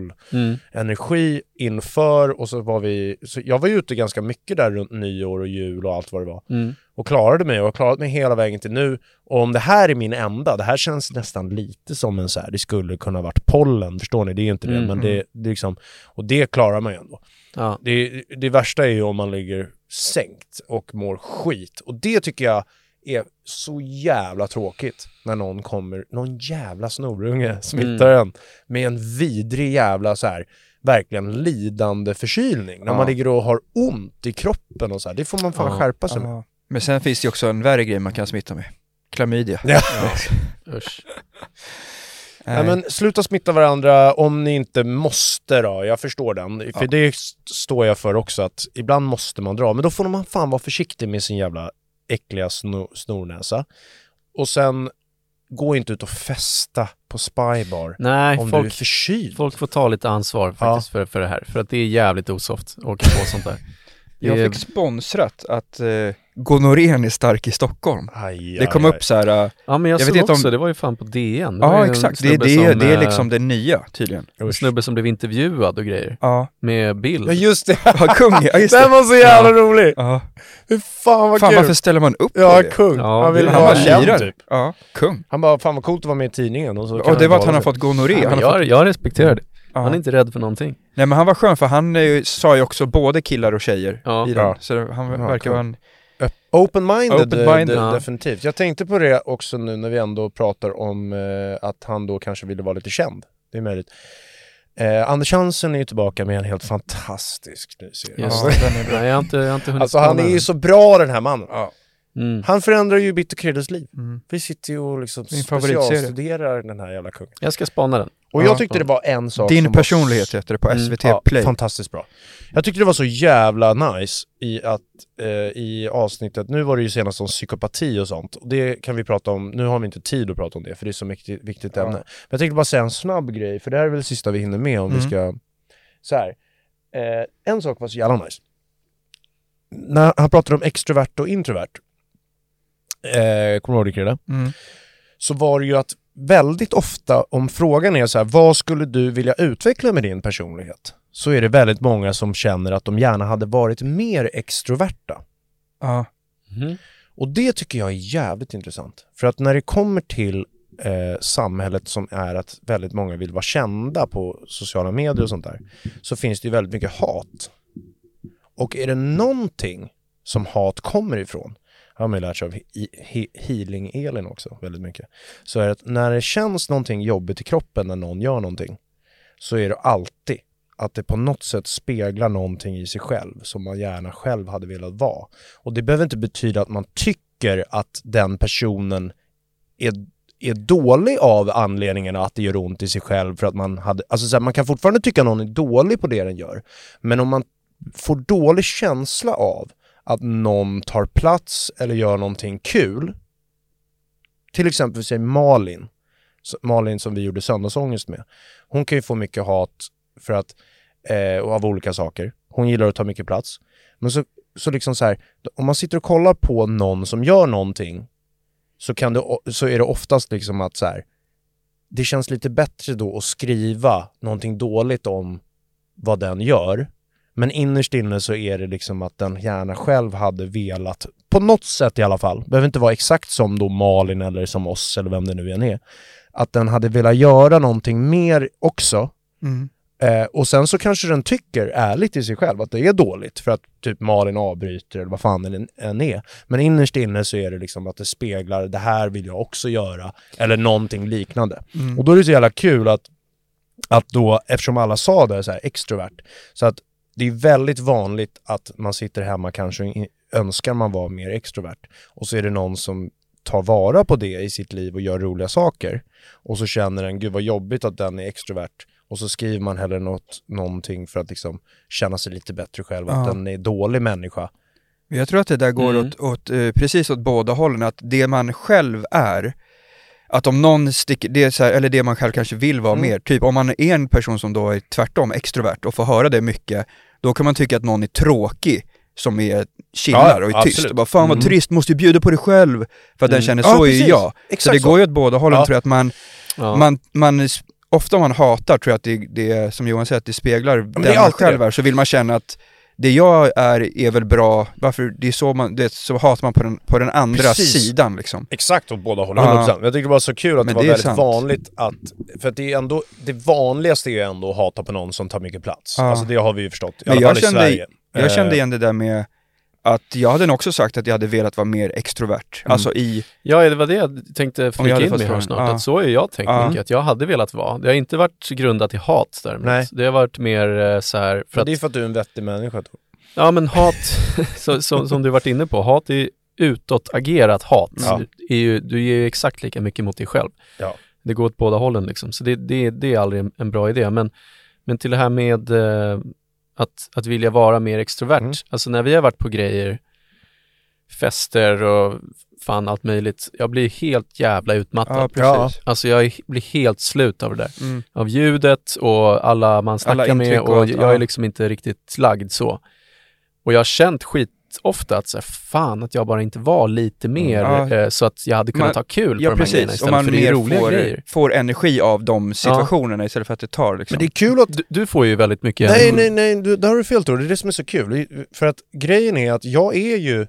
solenergi mm. inför, och så var vi, så jag var ju ute ganska mycket där runt nyår och jul och allt vad det var. Mm. Och klarade mig, och har klarat mig hela vägen till nu. Och om det här är min enda, det här känns nästan lite som en så här, det skulle kunna varit pollen, förstår ni? Det är inte det, mm. men det, det liksom, och det klarar man ju ändå. Ja. Det, det värsta är ju om man ligger sänkt och mår skit. Och det tycker jag är så jävla tråkigt när någon kommer, någon jävla snorunge smittar mm. en med en vidrig jävla så här, verkligen lidande förkylning. När ja. man ligger och har ont i kroppen och så här. Det får man fan ja. skärpa sig ja. med.
Men sen finns det ju också en värre grej man kan smitta med. Klamydia.
Ja. Ja. Usch. Nej, men sluta smitta varandra om ni inte måste då. Jag förstår den. För ja. det står jag för också, att ibland måste man dra. Men då får man fan vara försiktig med sin jävla äckliga snor- snornäsa. Och sen gå inte ut och festa på Spybar.
Nej,
om
folk,
du är förkyld.
Folk får ta lite ansvar faktiskt ja. för, för det här. För att det är jävligt osoft att åka på sånt där.
Jag fick sponsrat att uh, gonorrén är stark i Stockholm. Aj, aj, det kom aj. upp så här. Uh,
ja, men jag, jag såg vet också, om... det var ju fan på D N.
Ja, exakt. Det, det, som, det är liksom det nya, tydligen.
En snubbe som blev intervjuad och grejer.
Ja.
Med bild.
Ja, just det.
Ja, kung. Ja, just det.
Den var så jävla
ja.
rolig.
Ja.
Hur fan vad
fan,
kul.
varför ställer man upp
ja,
på det?
Kung.
Ja,
han vill
han
vara
var
känd typ.
Ja, kung.
Han bara, fan vad coolt att vara med i tidningen. Och, så
och det var att han har fått gonorré.
Ja,
han
jag,
fått...
jag respekterar det.
Ja.
Han är inte rädd för någonting.
Nej, men han var skön, för han eh, sa ju också både killar och tjejer
ja.
i den.
Ja.
Så han
ja,
verkar vara en...
Open-minded,
Open-minded.
de,
Ja.
definitivt. Jag tänkte på det också nu när vi ändå pratar om eh, att han då kanske ville vara lite känd. Det är möjligt. Eh, Anders Hansen är ju tillbaka med en helt fantastisk ny serie.
Yes.
Ja.
Nej, jag har inte, jag har inte hunnit.
Alltså han är ju så bra, den här mannen.
Ja.
Mm. Han förändrar ju Bitt och Kryddas liv.
Mm.
Vi sitter ju och liksom
Min
specialstuderar den här jävla kungen.
Jag ska spana den.
Och
ja.
jag tyckte det var en sak
Din
som
personlighet
var...
heter det på S V T
mm.
Play.
Ja, fantastiskt bra. Jag tyckte det var så jävla nice i att eh, i avsnittet, nu var det ju senast om psykopati och sånt. Och det kan vi prata om, nu har vi inte tid att prata om det för det är så mycket viktigt ämne. Ja. Men jag tänkte bara säga en snabb grej, för det här är väl det sista vi hinner med om mm. vi ska... Så här. Eh, en sak var så jävla nice. När han pratade om extrovert och introvert, eh, kommer du ihåg det, Krille?
Mm.
Så var det ju att väldigt ofta, om frågan är så här, vad skulle du vilja utveckla med din personlighet? Så är det väldigt många som känner att de gärna hade varit mer extroverta.
Ja.
Mm. Och det tycker jag är jävligt intressant. För att när det kommer till eh, samhället som är att väldigt många vill vara kända på sociala medier och sånt där, så finns det ju väldigt mycket hat. Och är det någonting som hat kommer ifrån, har man ju lärt sig av healing-Elin också väldigt mycket, så är det att när det känns någonting jobbigt i kroppen när någon gör någonting, så är det alltid att det på något sätt speglar någonting i sig själv som man gärna själv hade velat vara. Och det behöver inte betyda att man tycker att den personen är, är dålig av anledningen att det gör ont i sig själv för att man hade, alltså så här, man kan fortfarande tycka någon är dålig på det den gör, men om man får dålig känsla av att någon tar plats eller gör någonting kul, till exempel säg Malin Malin som vi gjorde Söndagsångest med, hon kan ju få mycket hat för att eh, av olika saker, hon gillar att ta mycket plats, men så, så liksom så här, om man sitter och kollar på någon som gör någonting, så, kan det, så är det oftast liksom att så här, det känns lite bättre då att skriva någonting dåligt om vad den gör. Men innerst inne så är det liksom att den gärna själv hade velat, på något sätt i alla fall, behöver inte vara exakt som då Malin eller som oss eller vem det nu än är, att den hade velat göra någonting mer också. Mm. Eh, och sen så kanske den tycker ärligt i sig själv att det är dåligt för att typ Malin avbryter eller vad fan den än är. Men innerst inne så är det liksom att det speglar, det här vill jag också göra, eller någonting liknande. Mm. Och då är det så jävla kul att, att då, eftersom alla sa det så här extrovert, så att det är väldigt vanligt att man sitter hemma kanske önskar man vara mer extrovert. Och så är det någon som tar vara på det i sitt liv och gör roliga saker. Och så känner den, gud vad jobbigt att den är extrovert. Och så skriver man heller något, någonting för att liksom känna sig lite bättre själv. Ja. Att den är dålig människa.
Jag tror att det där går
Mm.
åt, åt eh, precis åt båda hållen, att det man själv är, att om någon sticker, det är så här, eller det man själv kanske vill vara
Mm.
mer, typ om man är en person som då är tvärtom extrovert och får höra det mycket, då kan man tycka att någon är tråkig som är chillar
Ja,
och är tyst.
absolut.
Och bara, fan vad
Mm.
trist, måste ju bjuda på dig själv. För att den
Mm.
känner,
Ja,
så är ju
precis.
jag.
Exakt
så det
så.
går ju åt båda hållen,
Ja.
tror jag, att man,
Ja.
man, man ofta om man hatar, tror jag att det, det som Johan säger, att det speglar
det är
den man
alltid
själv
det.
är, så vill man känna att det jag är är väl bra, varför det är så man, det, så hatar man på den, på den andra
Precis.
sidan liksom.
Exakt åt båda hållen,
Ja.
hundra procent. Jag tycker det var så kul att
Men
det var
det är
väldigt
sant.
vanligt att, för att det är ändå, det vanligaste är ju ändå att hata på någon som tar mycket plats.
Ja.
Alltså det har vi ju förstått, i
Men
alla
jag
fall i
kände-
Sverige.
Jag kände
Eh,
igen det där med att jag hade nog också sagt att jag hade velat vara mer extrovert.
Mm.
Alltså i,
Ja, det var det jag tänkte
Om jag
flika
hade
in
fått
med här
frågan.
snart,
Ja.
att så är jag tänkt
Ja.
mycket, att jag hade velat vara. Det har inte varit grundat i hat däremot.
Nej.
Det har varit mer eh, så här, för
men
att,
det är för att du är en vettig människa. Då.
ja men hat, så, så, som du varit inne på, hat är utåtagerat hat.
Ja.
Är ju, du ger ju exakt lika mycket mot dig själv.
Ja.
Det går åt båda hållen liksom, så det, det, det är aldrig en, en bra idé. Men, men till det här med eh, att, att vilja vara mer extrovert,
Mm.
alltså när vi har varit på grejer, fester och fan allt möjligt, jag blir helt jävla utmattad.
ja precis.
Alltså jag är, blir helt slut av det där.
Mm.
Av ljudet och alla man snackar
Alla
med
intryck och
och
allt,
jag
ja.
är liksom inte riktigt lagd så. Och jag har känt skit ofta att så här, fan att jag bara inte var lite mer
Ja.
eh, så att jag hade kunnat
Man-
ha kul på
Ja
de här grejerna
precis, och
istället,
man
för det är
mer
roliga
får,
grejer.
får energi av de situationerna istället för att det tar liksom.
Men det är kul att...
Du, du får ju väldigt mycket.
Nej, nej, nej, du, där har du fel, Tor. Det är det som är så kul. För att grejen är att jag är ju...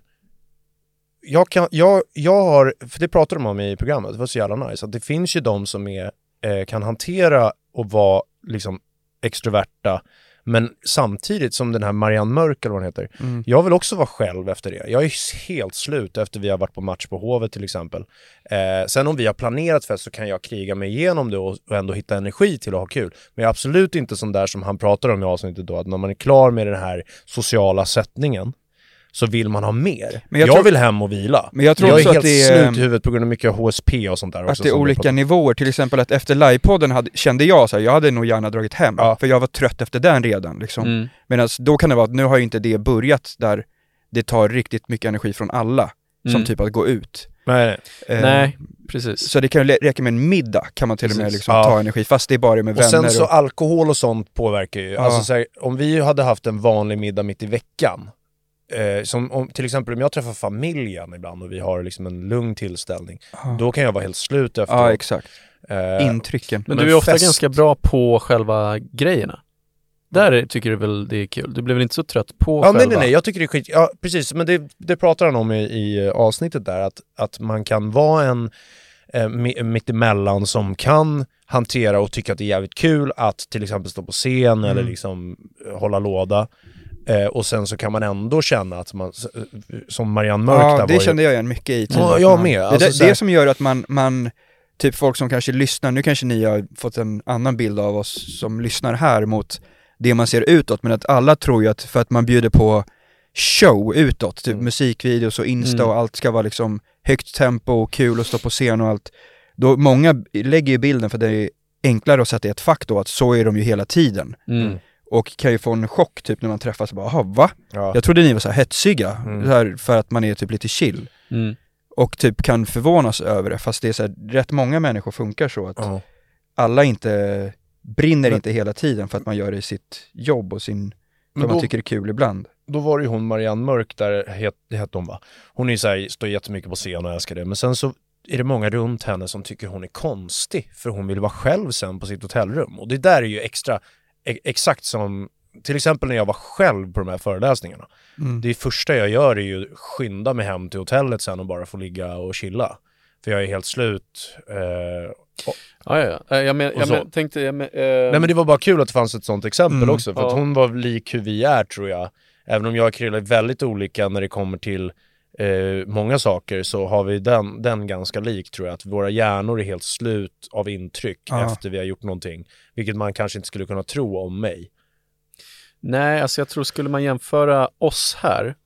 Jag kan, jag, jag har, för det pratade de om i programmet, det var så jävla nice, att det finns ju de som är, eh, kan hantera och vara liksom extroverta, men samtidigt som den här Marianne Mörk eller vad hon heter,
Mm.
jag vill också vara själv efter det. Jag är helt slut efter vi har varit på match på Hovet till exempel. Eh, sen om vi har planerat fest så kan jag kriga mig igenom det och, och ändå hitta energi till att ha kul. Men jag är absolut inte sån där som han pratar om i avsnittet då, att när man är klar med den här sociala sättningen så vill man ha mer.
Men jag
jag
tror-
vill hem och vila.
Men jag tror
jag är
också att
helt
det är-
slut i huvudet på grund av mycket H S P och sånt där också.
Att det är
som vi
olika
pratar om.
nivåer, till exempel att efter livepodden hade, kände jag så här, jag hade nog gärna dragit hem,
Ja.
för jag var trött efter den redan liksom.
Mm.
Medan då kan det vara att nu har ju inte det börjat där det tar riktigt mycket energi från alla, som
Mm.
typ att gå ut.
Nej, nej.
Eh,
Nej, precis.
Så det kan ju le- räcka med en middag, kan man till och med
Precis.
liksom
Ja.
ta energi, fast det är bara med
Och
vänner.
sen så
och,
alkohol och sånt påverkar ju.
Ja.
Alltså så här, om vi hade haft en vanlig middag mitt i veckan, eh, som om, till exempel om jag träffar familjen ibland och vi har liksom en lugn tillställning,
ja.
då kan jag vara helt slut efter.
Ja, exakt.
eh,
Intrycken.
Men,
men
du är ofta
fest-
ganska bra på själva grejerna. Där är- tycker du väl det är kul? Du blir väl inte så trött på
Ja,
själva?
nej, nej, nej, jag tycker det är skit. Ja, precis, men det, det pratar han om i, i avsnittet där, att, att man kan vara en eh, mi- mittemellan som kan hantera och tycka att det är jävligt kul att till exempel stå på scen
Mm.
eller liksom eh, hålla låda. Eh, och sen så kan man ändå känna att man, s- eh, som Marianne Mörk
Ja,
där
det
var ju-
kände jag igen mycket i.
Ja, jag med.
Det är
Alltså,
det,
så här-
det som gör att man, man, typ folk som kanske lyssnar, nu kanske ni har fått en annan bild av oss som lyssnar här mot det man ser utåt, men att alla tror ju att för att man bjuder på show utåt, typ
Mm.
musikvideos och Insta
Mm.
och allt ska vara liksom högt tempo och kul att stå på scen och allt, då många lägger ju bilden, för det är enklare att sätta i ett fack då, att så är de ju hela tiden.
Mm.
Och kan ju få en chock typ när man träffas och bara, jaha, va?
Ja.
Jag trodde ni var så här hetsiga,
Mm.
så här, för att man är typ lite chill.
Mm.
Och typ kan förvånas över det, fast det är så här, rätt många människor funkar så att
Ja.
alla inte brinner
Men-
inte hela tiden för att man gör det i sitt jobb och sin,
Men
vad man
då-
tycker är kul ibland.
Då var det ju hon Marianne Mörk där, het, det hette hon va? Hon är ju så här, står jättemycket på scen och älskar det, men sen så är det många runt henne som tycker hon är konstig, för hon vill vara själv sen på sitt hotellrum. Och det där är ju extra, e- exakt som, till exempel när jag var själv på de här föreläsningarna.
Mm.
Det första jag gör är ju skynda mig hem till hotellet sen och bara få ligga och chilla. För jag är helt slut. Eh, och,
Ja, ja, ja. Jag, men,
Och
jag
så.
men, tänkte... Jag men, eh,
nej men det var bara kul att det fanns ett sånt exempel
Mm,
också. För att
ja.
hon var lik hur vi är, tror jag. Även om jag och Krille är väldigt olika när det kommer till eh, många saker, så har vi den, den ganska lik, tror jag. Att våra hjärnor är helt slut av intryck
Ja.
efter vi har gjort någonting. Vilket man kanske inte skulle kunna tro om mig.
Nej, alltså jag tror skulle man jämföra oss här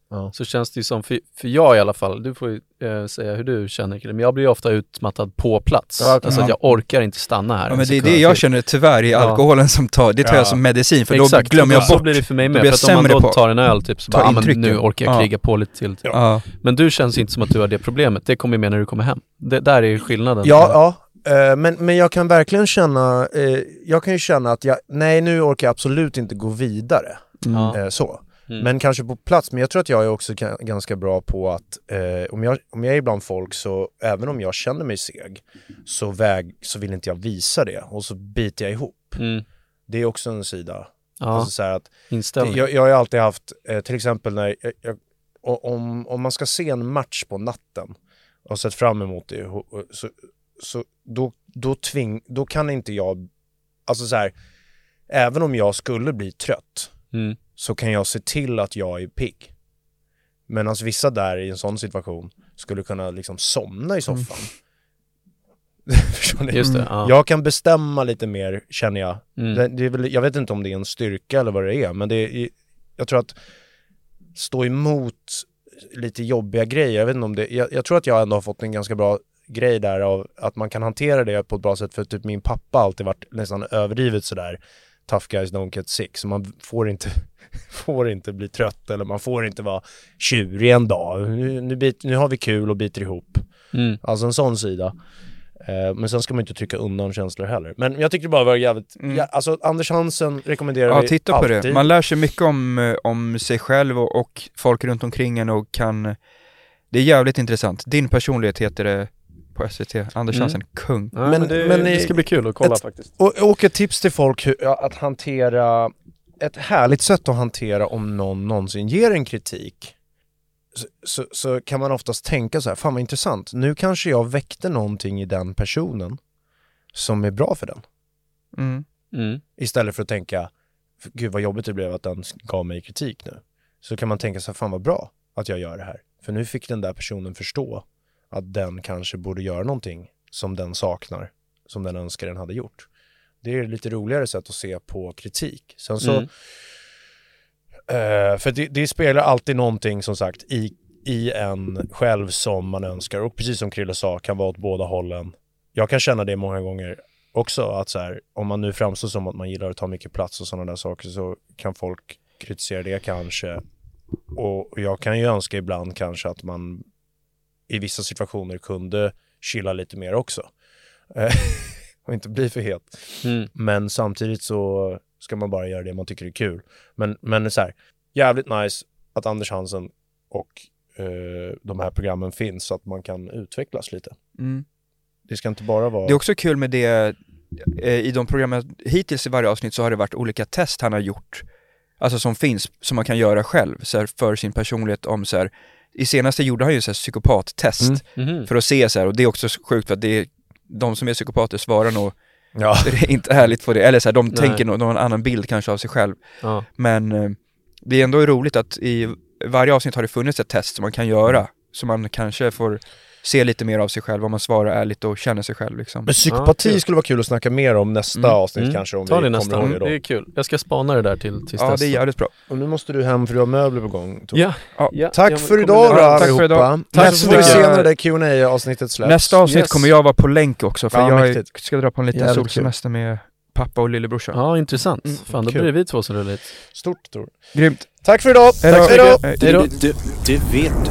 Ja.
så känns det ju som, för, för jag i alla fall, du får ju eh, säga hur du känner kring det, men jag blir ofta utmattad på plats.
Ja, okay.
Alltså att jag orkar inte stanna här.
Ja, men det är det jag känner tyvärr i alkoholen som tar, det tar
Ja.
jag som medicin, för
Exakt,
då glömmer jag
så
bort.
blir det för mig med,
blir
för att om man då
på-
tar en öl typ så
ta
bara, ah, men
intrycken.
nu orkar jag
Ja.
kriga på lite till.
Ja.
Men du känns inte som att du har det problemet, det kommer med när du kommer hem. Det, där är skillnaden.
Ja, ja. Eh, men, men jag kan verkligen känna, eh, jag kan ju känna att jag, nej nu orkar jag absolut inte gå vidare.
Ja.
Eh, så.
Mm.
Men kanske på plats, men jag tror att jag är också ga- ganska bra på att eh, om, jag, om jag är bland folk så, även om jag känner mig seg så, väg, så vill inte jag visa det och så biter jag ihop.
Mm.
Det är också en sida.
Ja,
Alltså så här att,
inställning.
jag, jag har ju alltid haft, eh, till exempel när jag, jag, om, om man ska se en match på natten och sett fram emot det och- och- så, så då, då, tving, då kan inte jag, alltså så här, även om jag skulle bli trött
Mm.
så kan jag se till att jag är pigg. Men alltså vissa där i en sån situation skulle kunna liksom somna i soffan. Förstår ni?
Just det, ja.
Jag kan bestämma lite mer, känner jag.
Mm.
Det, det är väl, jag vet inte om det är en styrka eller vad det är, men det är, jag tror att stå emot lite jobbiga grejer, jag vet inte om det, jag, jag tror att jag ändå har fått en ganska bra grej där av att man kan hantera det på ett bra sätt, för typ min pappa har alltid varit nästan överdrivet sådär tough guys don't get sick, så man får inte får inte bli trött eller man får inte vara tjurig en dag, nu, nu, bit, nu har vi kul och biter ihop.
Mm.
Alltså en sån sida. Eh, men sen ska man inte trycka undan känslor heller. Men jag tyckte det bara var jävligt,
Mm.
ja, alltså Anders Hansen rekommenderar
Ja,
vi
titta på
alltid.
det. Man lär sig mycket om, eh, om sig själv och, och folk runt omkring en och kan, det är jävligt intressant. Din personlighet heter det på S V T, Anders
Mm.
Hansen, kung.
Ja, men,
Men-
det,
men
det
i-
ska bli kul att kolla
ett-
faktiskt.
Och, och ett tips till folk hur, ja, att hantera, ett härligt sätt att hantera om någon någonsin ger en kritik, så, så, så kan man oftast tänka så här, fan vad intressant, nu kanske jag väckte någonting i den personen som är bra för den.
Mm.
Mm.
Istället för att tänka, gud vad jobbigt det blev att den gav mig kritik nu. Så kan man tänka så här, fan vad bra att jag gör det här. För nu fick den där personen förstå att den kanske borde göra någonting som den saknar, som den önskar den hade gjort. Det är ett lite roligare sätt att se på kritik. Sen så,
Mm.
eh, för det, det spelar alltid någonting som sagt i, i en själv som man önskar. Och precis som Krille sa, kan vara åt båda hållen. Jag kan känna det många gånger också, att så här, om man nu framstår som att man gillar att ta mycket plats och sådana där saker, så kan folk kritisera det kanske. Och jag kan ju önska ibland kanske att man i vissa situationer kunde chilla lite mer också. Eh, och inte bli för het.
Mm.
Men samtidigt så ska man bara göra det man tycker är kul. Men, men så här, jävligt nice att Anders Hansen och eh, de här programmen finns så att man kan utvecklas lite.
Mm.
Det ska inte bara vara...
Det är också kul med det, eh, i de programmen hittills i varje avsnitt så har det varit olika test han har gjort, alltså som finns, som man kan göra själv så här, för sin personlighet. Om så här, i senaste gjorde han ju så här psykopattest
Mm.
Mhm.
för att se så här, och det är också sjukt för att det är, de som är psykopater svarar nog
Ja.
det är inte ärligt på det, eller så här, de
Nej.
tänker nog någon annan bild kanske av sig själv,
Ja.
men eh, det är ändå roligt att i varje avsnitt har det funnits ett test som man kan göra, så man kanske får se lite mer av sig själv om man svarar ärligt och känner sig själv liksom.
Men psykopati
Ja, kul.
skulle vara kul att snacka mer om nästa
Mm.
avsnitt
Mm.
kanske, om
Ta
vi
det nästa.
kommer ihåg det
Mm.
då.
Det är kul. Jag ska spana det där till, till
Ja,
dess.
det är jävligt bra.
Och nu måste du hem för du har möbler på gång, Tor.
Ja.
Ja.
Ja,
Tack
ja,
för
men
idag då
kommer det-
Ja, tack för
allihopa.
idag.
Tack
Nästa-
så får vi se när det Q and A-avsnittet släpps.
Nästa avsnitt
Yes.
kommer jag vara på länk också, för
Ja,
jag är,
mäktigt.
ska dra på en liten
Jävligt
solsemester med pappa och lillebrorsan.
Ja, intressant.
Mm,
Fan, då
kul.
blir det vi två som rullar hit.
Stort, Tor.
Grymt.
Tack för idag.
Hej då.
Tack för idag.
Hej.
Hej då.
Det, det, det vet du.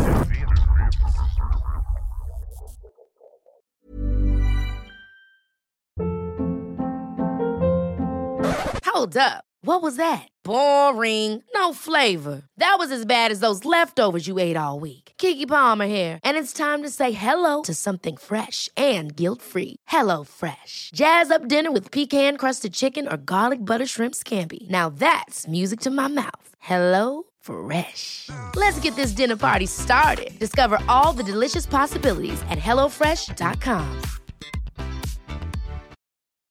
Hold up. What was that? Boring. No flavor. That was as bad as those leftovers you ate all week. Keke Palmer here, and it's time to say hello to something fresh and guilt-free. Hello Fresh. Jazz up dinner with pecan-crusted chicken or garlic butter shrimp scampi. Now that's music to my mouth. Hello Fresh. Let's get this dinner party started. Discover all the delicious possibilities at hello fresh dot com.